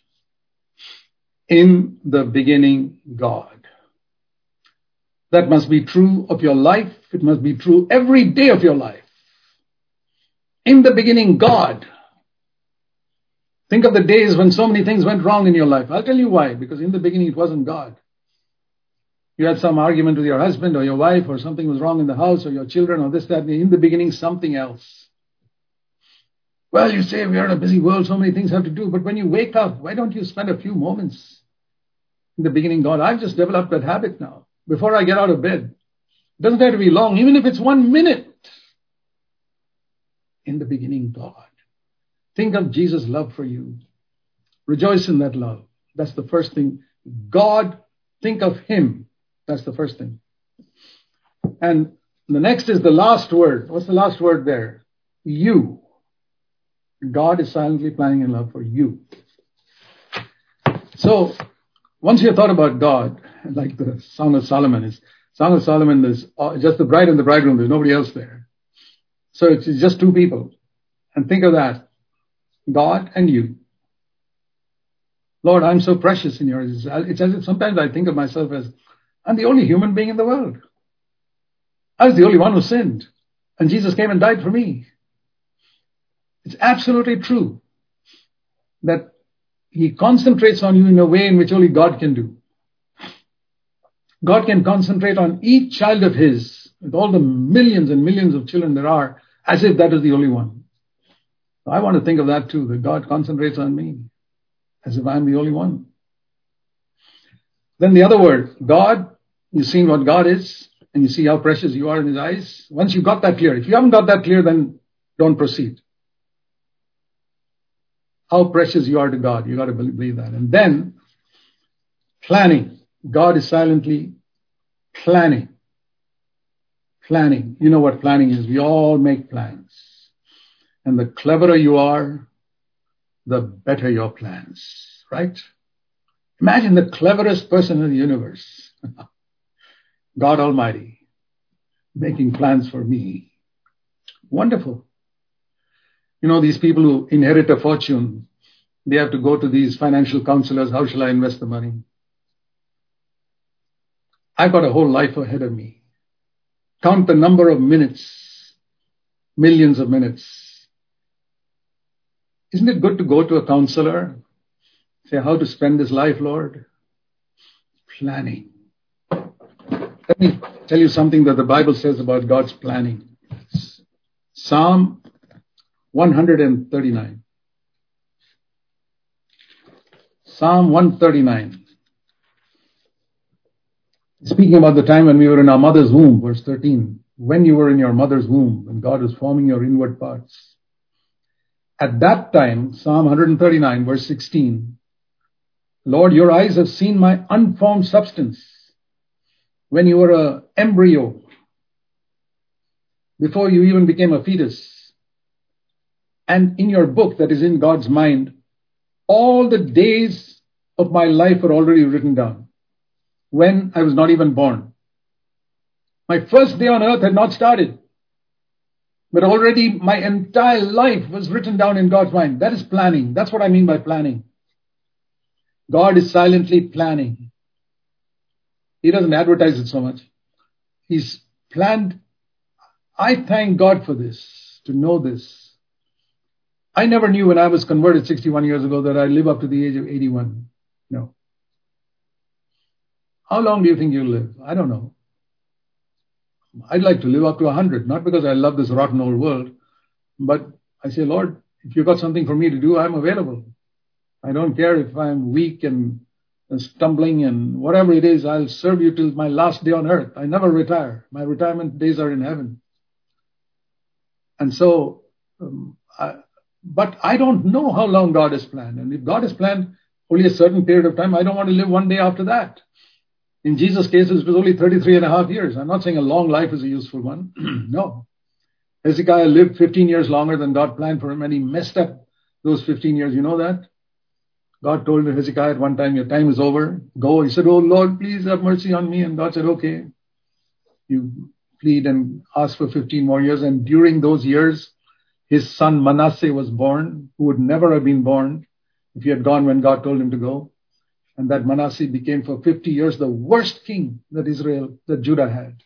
In the beginning, God. That must be true of your life. It must be true every day of your life. In the beginning, God. Think of the days when so many things went wrong in your life. I'll tell you why. Because in the beginning, it wasn't God. You had some argument with your husband or your wife, or something was wrong in the house, or your children, or this, that. In the beginning, something else. Well, you say we are in a busy world, so many things have to do. But when you wake up, why don't you spend a few moments in the beginning, God? I've just developed that habit now. Before I get out of bed, it doesn't have to be long, even if it's one minute. In the beginning, God. Think of Jesus' love for you. Rejoice in that love. That's the first thing. God, think of Him. That's the first thing. And the next is the last word. What's the last word there? You. God is silently planning in love for you. So, once you have thought about God, like the Song of Solomon is, Song of Solomon is just the bride and the bridegroom. There's nobody else there. So it's just two people. And think of that. God and you. Lord, I'm so precious in your eyes. It's as if sometimes I think of myself as, I'm the only human being in the world. I was the only one who sinned. And Jesus came and died for me. It's absolutely true that He concentrates on you in a way in which only God can do. God can concentrate on each child of His, with all the millions and millions of children there are, as if that is the only one. So I want to think of that too, that God concentrates on me, as if I'm the only one. Then the other word, God, you've seen what God is, and you see how precious you are in His eyes. Once you got that clear, if you haven't got that clear, then don't proceed. How precious you are to God. You got to believe that. And then, planning. God is silently planning. Planning. You know what planning is. We all make plans. And the cleverer you are, the better your plans. Right? Imagine the cleverest person in the universe. God Almighty. Making plans for me. Wonderful. You know, these people who inherit a fortune, they have to go to these financial counselors. How shall I invest the money? I've got a whole life ahead of me. Count the number of minutes, millions of minutes. Isn't it good to go to a counselor? Say, how to spend this life, Lord? Planning. Let me tell you something that the Bible says about God's planning. Psalm one thirty-nine. Psalm one thirty-nine. Speaking about the time when we were in our mother's womb, verse thirteen. When you were in your mother's womb, when God was forming your inward parts. At that time, Psalm one thirty-nine, verse sixteen, Lord, your eyes have seen my unformed substance. When you were an embryo, before you even became a fetus, and in your book that is in God's mind, all the days of my life are already written down when I was not even born. My first day on earth had not started, but already my entire life was written down in God's mind. That is planning. That's what I mean by planning. God is silently planning. He doesn't advertise it so much. He's planned. I thank God for this, to know this. I never knew when I was converted sixty-one years ago that I'd live up to the age of eighty-one. No. How long do you think you'll live? I don't know. I'd like to live up to one hundred, not because I love this rotten old world, but I say, Lord, if you've got something for me to do, I'm available. I don't care if I'm weak and, and stumbling and whatever it is, I'll serve you till my last day on earth. I never retire. My retirement days are in heaven. And so, um, I, but I don't know how long God has planned. And if God has planned only a certain period of time, I don't want to live one day after that. In Jesus' case, it was only thirty-three and a half years. I'm not saying a long life is a useful one. No. Hezekiah lived fifteen years longer than God planned for him, and he messed up those fifteen years. You know that? God told Hezekiah at one time, your time is over. Go. He said, oh, Lord, please have mercy on me. And God said, okay. You plead and ask for fifteen more years. And during those years, his son Manasseh was born, who would never have been born if he had gone when God told him to go. And that Manasseh became for fifty years the worst king that Israel, that Judah had.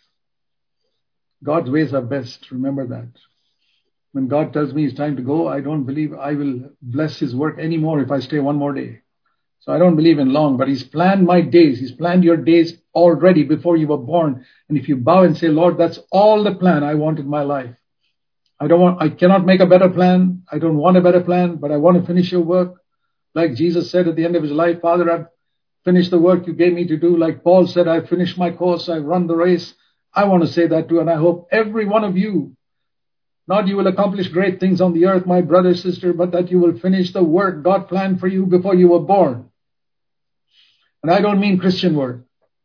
God's ways are best. Remember that. When God tells me it's time to go, I don't believe I will bless his work anymore if I stay one more day. So I don't believe in long, but he's planned my days. He's planned your days already before you were born. And if you bow and say, Lord, that's all the plan I want in my life. I don't want, I cannot make a better plan. I don't want a better plan, but I want to finish your work. Like Jesus said at the end of his life, Father, I've finished the work you gave me to do. Like Paul said, I've finished my course. I've run the race. I want to say that too. And I hope every one of you, not you will accomplish great things on the earth, my brother, sister, but that you will finish the work God planned for you before you were born. And I don't mean Christian work.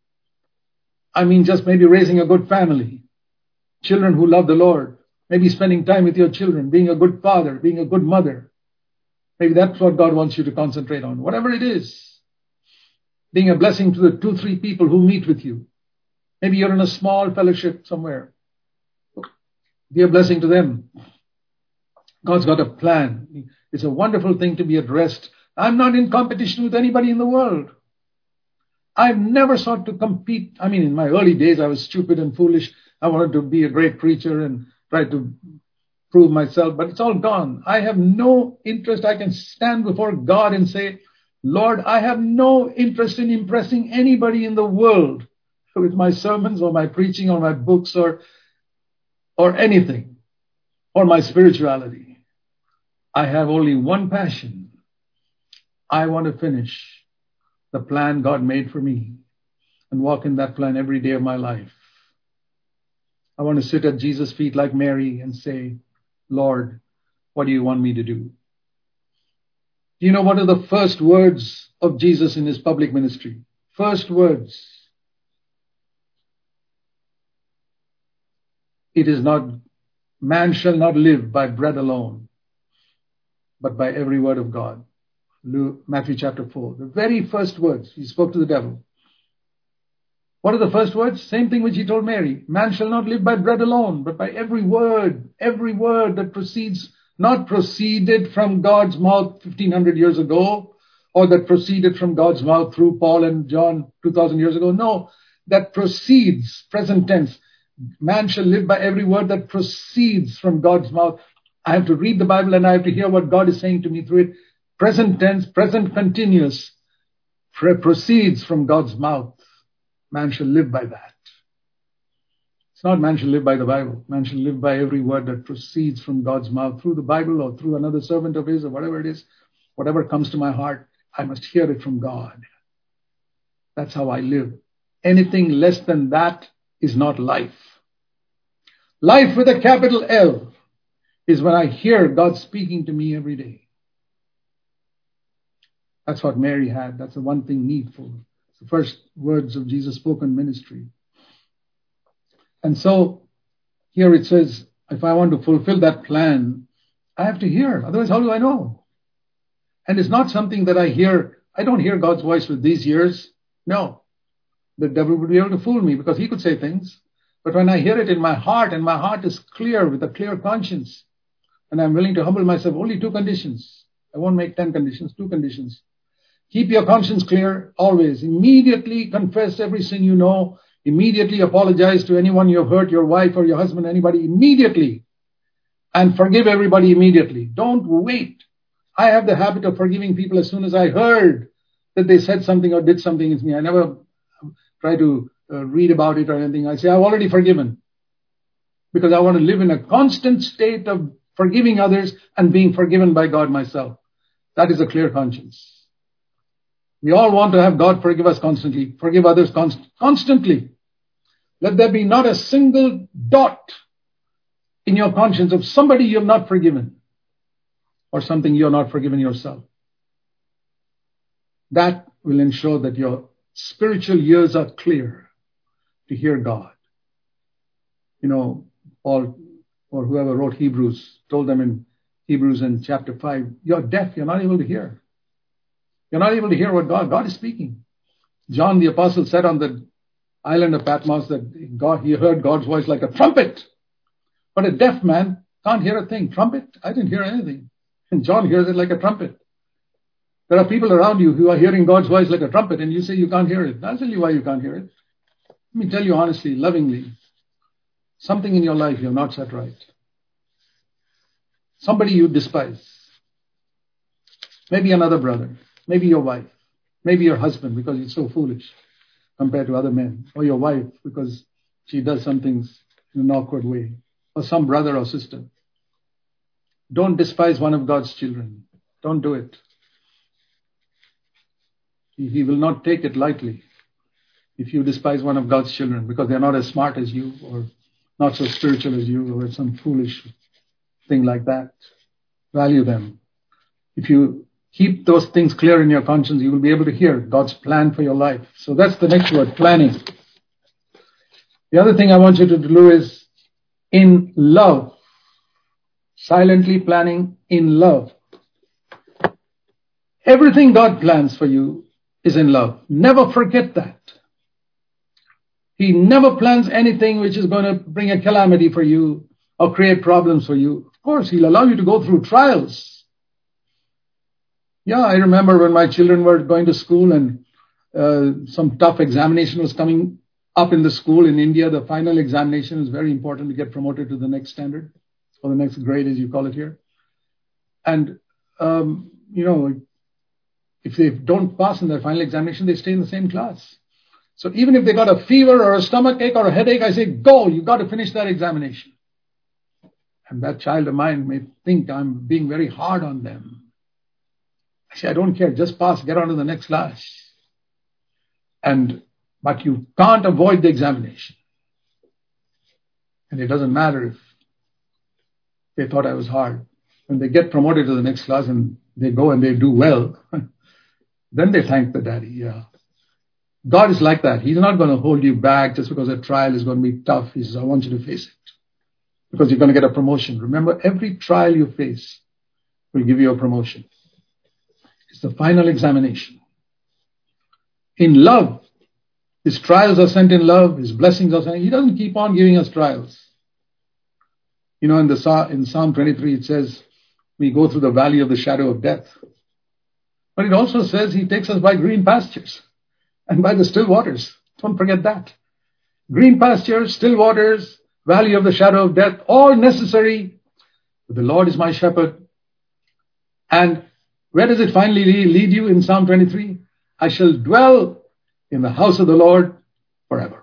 I mean just maybe raising a good family, children who love the Lord, maybe spending time with your children, being a good father, being a good mother. Maybe that's what God wants you to concentrate on, whatever it is. Being a blessing to the two, three people who meet with you. Maybe you're in a small fellowship somewhere. Be a blessing to them. God's got a plan. It's a wonderful thing to be at rest. I'm not in competition with anybody in the world. I've never sought to compete. I mean, in my early days, I was stupid and foolish. I wanted to be a great preacher and try to prove myself, but it's all gone. I have no interest. I can stand before God and say, Lord, I have no interest in impressing anybody in the world with my sermons or my preaching or my books or, or anything, or my spirituality. I have only one passion. I want to finish the plan God made for me and walk in that plan every day of my life. I want to sit at Jesus' feet like Mary and say, Lord, what do you want me to do? Do you know what are the first words of Jesus in his public ministry? First words. It is not, man shall not live by bread alone, but by every word of God. Luke, Matthew chapter four. The very first words he spoke to the devil. What are the first words? Same thing which he told Mary. Man shall not live by bread alone, but by every word, every word that proceeds, not proceeded from God's mouth fifteen hundred years ago, or that proceeded from God's mouth through Paul and John two thousand years ago. No, that proceeds, present tense. Man shall live by every word that proceeds from God's mouth. I have to read the Bible and I have to hear what God is saying to me through it. Present tense, present continuous, proceeds from God's mouth. Man shall live by that. It's not man shall live by the Bible. Man shall live by every word that proceeds from God's mouth through the Bible or through another servant of his or whatever it is. Whatever comes to my heart, I must hear it from God. That's how I live. Anything less than that is not life. Life with a capital L is when I hear God speaking to me every day. That's what Mary had. That's the one thing needful. It's the first words of Jesus' spoken ministry. And so here it says, if I want to fulfill that plan, I have to hear. Otherwise, how do I know? And it's not something that I hear. I don't hear God's voice with these ears. No. The devil would be able to fool me because he could say things. But when I hear it in my heart, and my heart is clear with a clear conscience, and I'm willing to humble myself, only two conditions. I won't make ten conditions, two conditions. Keep your conscience clear always. Immediately confess every sin you know. Immediately apologize to anyone you have hurt, your wife or your husband, anybody, immediately. And forgive everybody immediately. Don't wait. I have the habit of forgiving people as soon as I heard that they said something or did something against me. I never try to uh, read about it or anything. I say, I've already forgiven. Because I want to live in a constant state of forgiving others and being forgiven by God myself. That is a clear conscience. We all want to have God forgive us constantly, forgive others const- constantly. Let there be not a single dot in your conscience of somebody you have not forgiven or something you have not forgiven yourself. That will ensure that your spiritual ears are clear to hear God. You know, Paul or whoever wrote Hebrews told them in Hebrews in chapter five, you're deaf, you're not able to hear. You're not able to hear what God, God is speaking. John the Apostle said on the island of Patmos that God, he heard God's voice like a trumpet. But a deaf man can't hear a thing. Trumpet? I didn't hear anything. And John hears it like a trumpet. There are people around you who are hearing God's voice like a trumpet, and you say you can't hear it. I'll tell you why you can't hear it. Let me tell you honestly, lovingly, something in your life you have not set right. Somebody you despise. Maybe another brother. Maybe your wife. Maybe your husband because he's so foolish compared to other men. Or your wife because she does some things in an awkward way. Or some brother or sister. Don't despise one of God's children. Don't do it. He, he will not take it lightly if you despise one of God's children because they're not as smart as you or not so spiritual as you or some foolish thing like that. Value them. If you keep those things clear in your conscience, you will be able to hear God's plan for your life. So that's the next word, planning. The other thing I want you to do is in love. Silently planning in love. Everything God plans for you is in love. Never forget that. He never plans anything which is going to bring a calamity for you or create problems for you. Of course, He'll allow you to go through trials. Yeah, I remember when my children were going to school and uh, some tough examination was coming up in the school in India. The final examination is very important to get promoted to the next standard or the next grade, as you call it here. And, um, you know, if they don't pass in their final examination, they stay in the same class. So even if they got a fever or a stomach ache or a headache, I say, go, you got to finish that examination. And that child of mine may think I'm being very hard on them. I say, I don't care, just pass, get on to the next class. And, but you can't avoid the examination. And it doesn't matter if they thought I was hard. When they get promoted to the next class and they go and they do well, then they thank the daddy, yeah. God is like that. He's not going to hold you back just because a trial is going to be tough. He says, I want you to face it. Because you're going to get a promotion. Remember, every trial you face will give you a promotion. It's the final examination. In love, His trials are sent in love. His blessings are sent. He doesn't keep on giving us trials. You know, in the in Psalm twenty-three, it says, we go through the valley of the shadow of death. But it also says He takes us by green pastures and by the still waters. Don't forget that. Green pastures, still waters, valley of the shadow of death, all necessary. But the Lord is my shepherd. And where does it finally lead you in Psalm twenty-three? I shall dwell in the house of the Lord forever.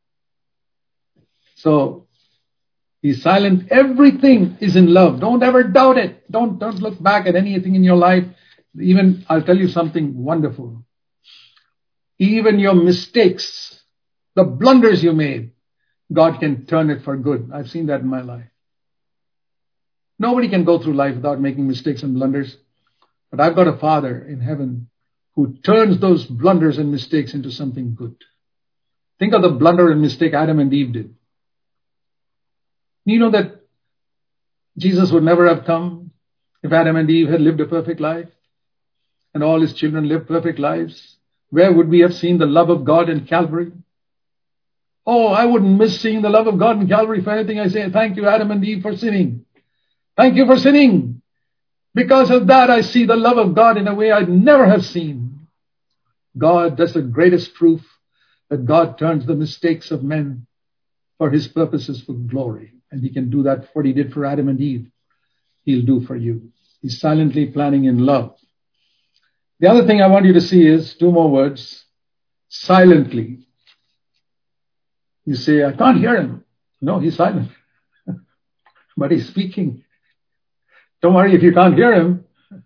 So, He's silent. Everything is in love. Don't ever doubt it. Don't, don't look back at anything in your life. Even, I'll tell you something wonderful. Even your mistakes, the blunders you made, God can turn it for good. I've seen that in my life. Nobody can go through life without making mistakes and blunders. But I've got a Father in heaven who turns those blunders and mistakes into something good. Think of the blunder and mistake Adam and Eve did. You know that Jesus would never have come if Adam and Eve had lived a perfect life and all his children lived perfect lives. Where would we have seen the love of God in Calvary? Oh, I wouldn't miss seeing the love of God in Calvary for anything. I say, thank you, Adam and Eve, for sinning. Thank you for sinning. Because of that, I see the love of God in a way I'd never have seen. God, that's the greatest proof that God turns the mistakes of men for his purposes for glory. And he can do that. What he did for Adam and Eve, he'll do for you. He's silently planning in love. The other thing I want you to see is two more words. Silently. You say, I can't hear him. No, he's silent. But he's speaking. Don't worry if you can't hear him.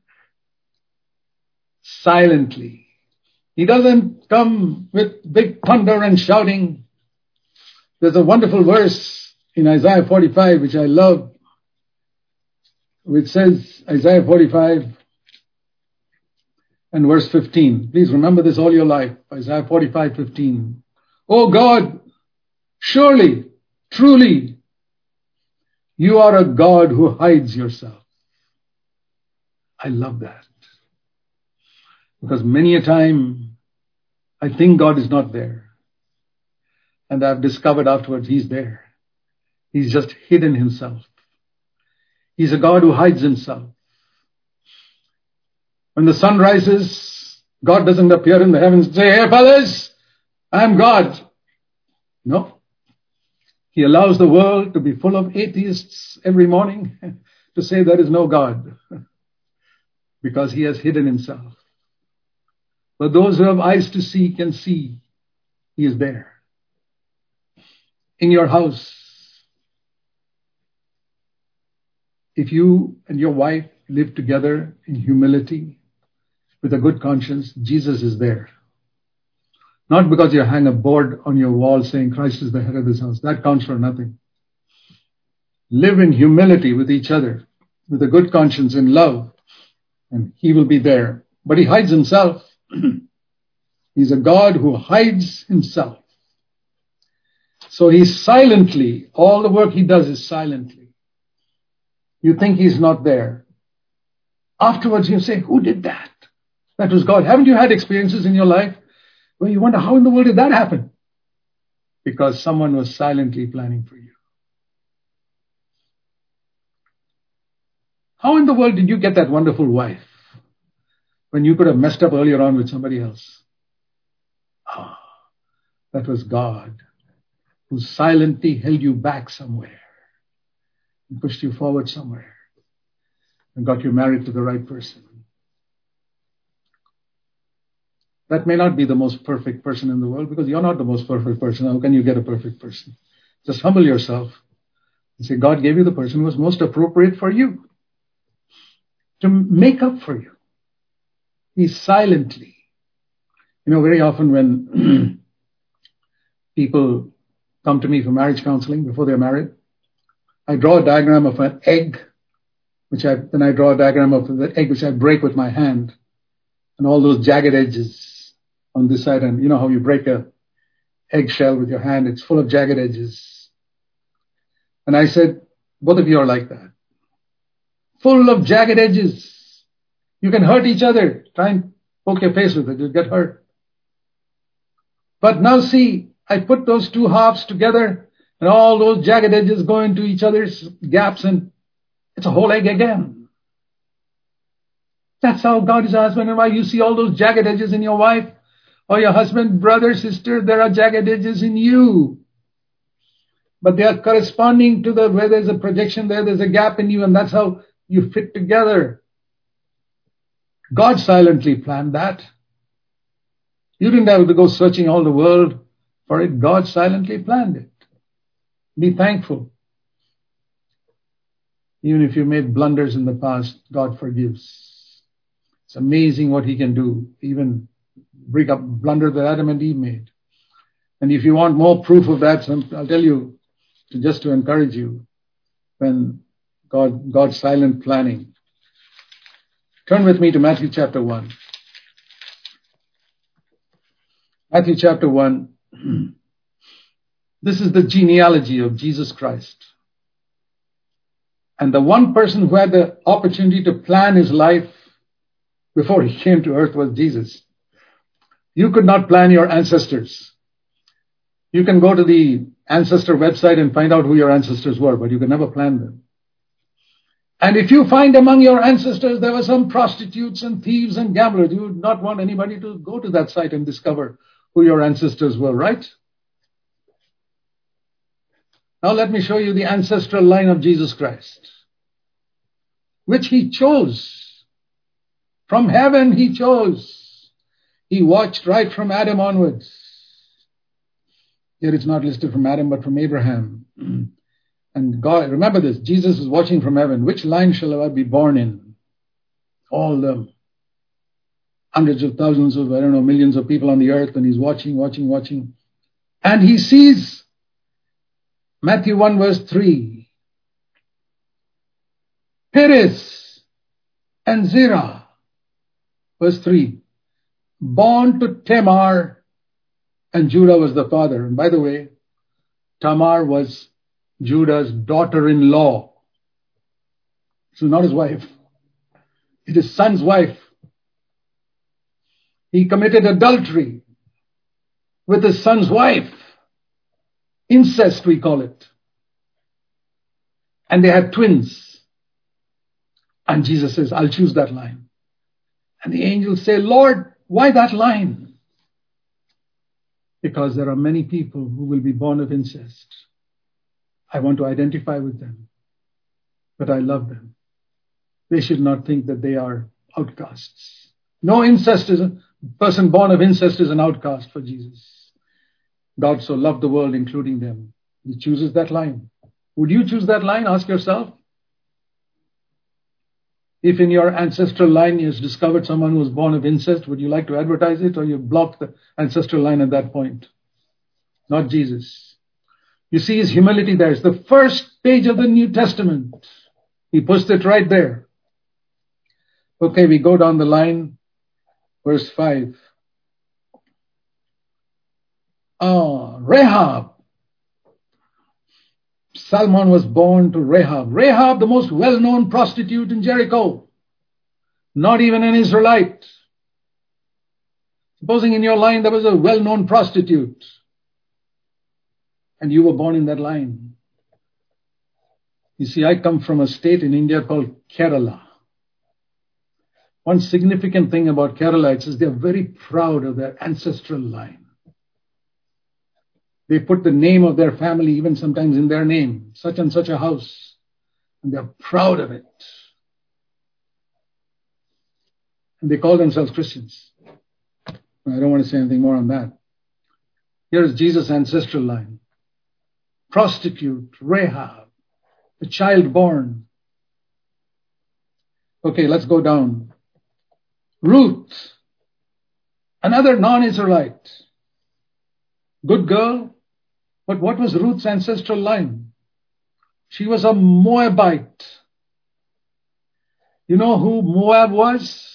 Silently. He doesn't come with big thunder and shouting. There's a wonderful verse in Isaiah forty-five, which I love, which says, Isaiah forty-five and verse fifteen. Please remember this all your life. Isaiah forty-five fifteen. Oh God, surely, truly, you are a God who hides yourself. I love that. Because many a time, I think God is not there. And I've discovered afterwards he's there. He's just hidden himself. He's a God who hides himself. When the sun rises, God doesn't appear in the heavens and say, hey fellas, I'm God. No. He allows the world to be full of atheists every morning to say there is no God. Because he has hidden himself. But those who have eyes to see can see he is there. In your house, if you and your wife live together in humility, with a good conscience, Jesus is there. Not because you hang a board on your wall saying Christ is the head of this house. That counts for nothing. Live in humility with each other, with a good conscience in love, and he will be there. But he hides himself. He's a God who hides himself. So he's silently, all the work he does is silently. You think he's not there. Afterwards you say, who did that? That was God. Haven't you had experiences in your life where you wonder, how in the world did that happen? Because someone was silently planning for you. How in the world did you get that wonderful wife when you could have messed up earlier on with somebody else? Ah, that was God who silently held you back somewhere and pushed you forward somewhere and got you married to the right person. That may not be the most perfect person in the world because you're not the most perfect person. How can you get a perfect person? Just humble yourself and say, God gave you the person who was most appropriate for you to make up for you. He's silently. You know, very often when people come to me for marriage counseling before they're married, I draw a diagram of an egg, which I, then I draw a diagram of the egg which I break with my hand, and all those jagged edges on this side. And you know how you break a eggshell with your hand, it's full of jagged edges. And I said, both of you are like that. Full of jagged edges. You can hurt each other. Try and poke your face with it, you'll get hurt. But now see, I put those two halves together and all those jagged edges go into each other's gaps and it's a whole egg again. That's how God is a husband and wife. You see all those jagged edges in your wife or your husband, brother, sister, there are jagged edges in you. But they are corresponding to the, where there's a projection there, there's a gap in you, and that's how you fit together. God silently planned that. You didn't have to go searching all the world for it. God silently planned it. Be thankful. Even if you made blunders in the past, God forgives. It's amazing what he can do. Even bring up blunder that Adam and Eve made. And if you want more proof of that, I'll tell you, to just to encourage you, when God, God's silent planning. Turn with me to Matthew chapter one. Matthew chapter one. This is the genealogy of Jesus Christ. And the one person who had the opportunity to plan his life before he came to earth was Jesus. You could not plan your ancestors. You can go to the ancestor website and find out who your ancestors were, but you can never plan them. And if you find among your ancestors there were some prostitutes and thieves and gamblers, you would not want anybody to go to that site and discover who your ancestors were, right? Now let me show you the ancestral line of Jesus Christ, which he chose. From heaven he chose. He watched right from Adam onwards. Here it's not listed from Adam, but from Abraham. And God, remember this, Jesus is watching from heaven. Which line shall I be born in? All the hundreds of thousands of, I don't know, millions of people on the earth, and he's watching, watching, watching. And he sees Matthew one verse three. Perez and Zerah, verse three, born to Tamar, and Judah was the father. And by the way, Tamar was Judah's daughter-in-law. So not his wife. It is his son's wife. He committed adultery with his son's wife. Incest, we call it. And they had twins. And Jesus says, I'll choose that line. And the angels say, Lord, why that line? Because there are many people who will be born of incest. I want to identify with them, but I love them. They should not think that they are outcasts. No incest is a person born of incest is an outcast for Jesus. God so loved the world, including them. He chooses that line. Would you choose that line? Ask yourself. If in your ancestral line you discovered someone who was born of incest, would you like to advertise it, or you block the ancestral line at that point? Not Jesus. You see his humility there. It's the first page of the New Testament. He puts it right there. Okay, we go down the line. Verse five. Oh, Rahab. Salmon was born to Rahab. Rahab, the most well-known prostitute in Jericho. Not even an Israelite. Supposing in your line there was a well-known prostitute, and you were born in that line. You see, I come from a state in India called Kerala. One significant thing about Keralites is they're very proud of their ancestral line. They put the name of their family even sometimes in their name, such and such a house, and they're proud of it. And they call themselves Christians. I don't want to say anything more on that. Here is Jesus' ancestral line. Prostitute, Rahab, the child born. Okay, let's go down. Ruth, another non-Israelite. Good girl, but what was Ruth's ancestral line? She was a Moabite. You know who Moab was?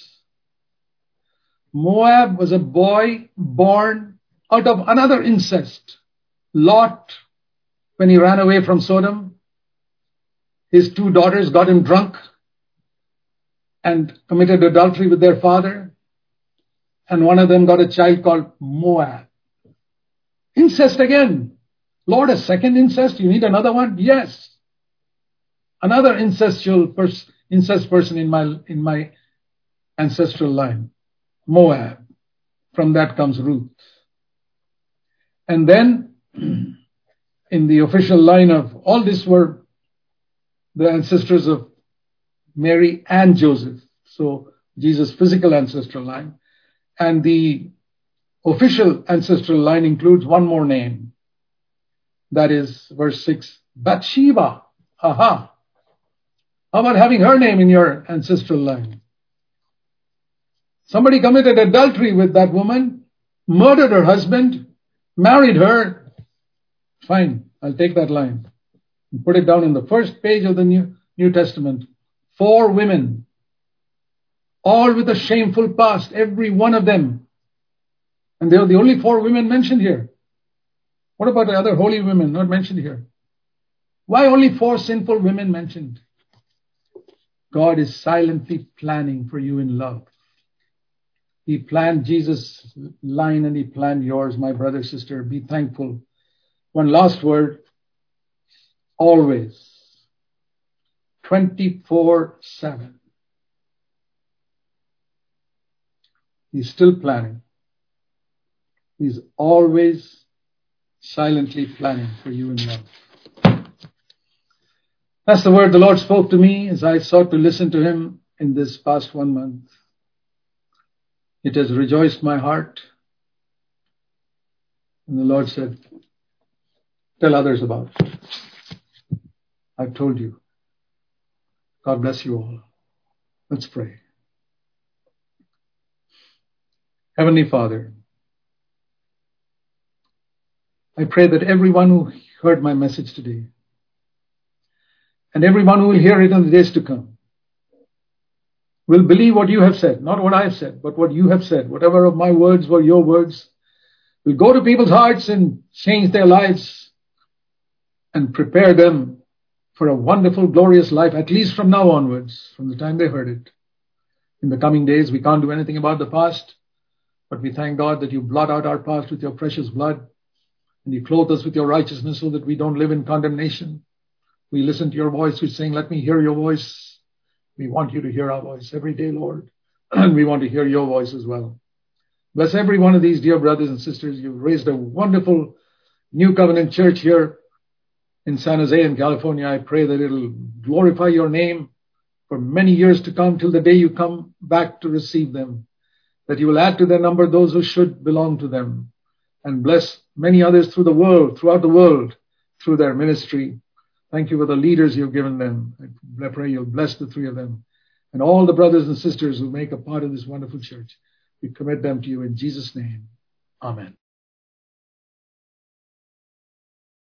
Moab was a boy born out of another incest. Lot, when he ran away from Sodom, his two daughters got him drunk and committed adultery with their father. And one of them got a child called Moab. Incest again. Lord, a second incest? You need another one? Yes. Another incestual pers- incest person in my, in my ancestral line. Moab. From that comes Ruth. And then, in the official line of all this were the ancestors of Mary and Joseph. So Jesus' physical ancestral line. And the official ancestral line includes one more name. That is verse six, Bathsheba. Aha. How about having her name in your ancestral line? Somebody committed adultery with that woman, murdered her husband, married her. Fine, I'll take that line and put it down in the first page of the New, New Testament. Four women, all with a shameful past, every one of them. And they are the only four women mentioned here. What about the other holy women not mentioned here? Why only four sinful women mentioned? God is silently planning for you in love. He planned Jesus' line and He planned yours, my brother, sister. Be thankful. One last word. Always. twenty-four seven. He's still planning. He's always silently planning for you in love. That's the word the Lord spoke to me as I sought to listen to Him in this past one month. It has rejoiced my heart. And the Lord said, tell others about it. I've told you. God bless you all. Let's pray. Heavenly Father, I pray that everyone who heard my message today and everyone who will hear it in the days to come will believe what you have said, not what I have said, but what you have said. Whatever of my words were your words will go to people's hearts and change their lives and prepare them for a wonderful, glorious life, at least from now onwards, from the time they heard it. In the coming days, we can't do anything about the past, but we thank God that you blot out our past with your precious blood and you clothe us with your righteousness so that we don't live in condemnation. We listen to your voice, which is saying, let me hear your voice. We want you to hear our voice every day, Lord. And we want to hear your voice as well. Bless every one of these dear brothers and sisters. You've raised a wonderful New Covenant church here in San Jose in California. I pray that it'll glorify your name for many years to come till the day you come back to receive them. That you will add to their number those who should belong to them. And bless many others through the world, throughout the world, through their ministry. Thank you for the leaders you've given them. I pray you'll bless the three of them. And all the brothers and sisters who make a part of this wonderful church. We commit them to you in Jesus' name. Amen.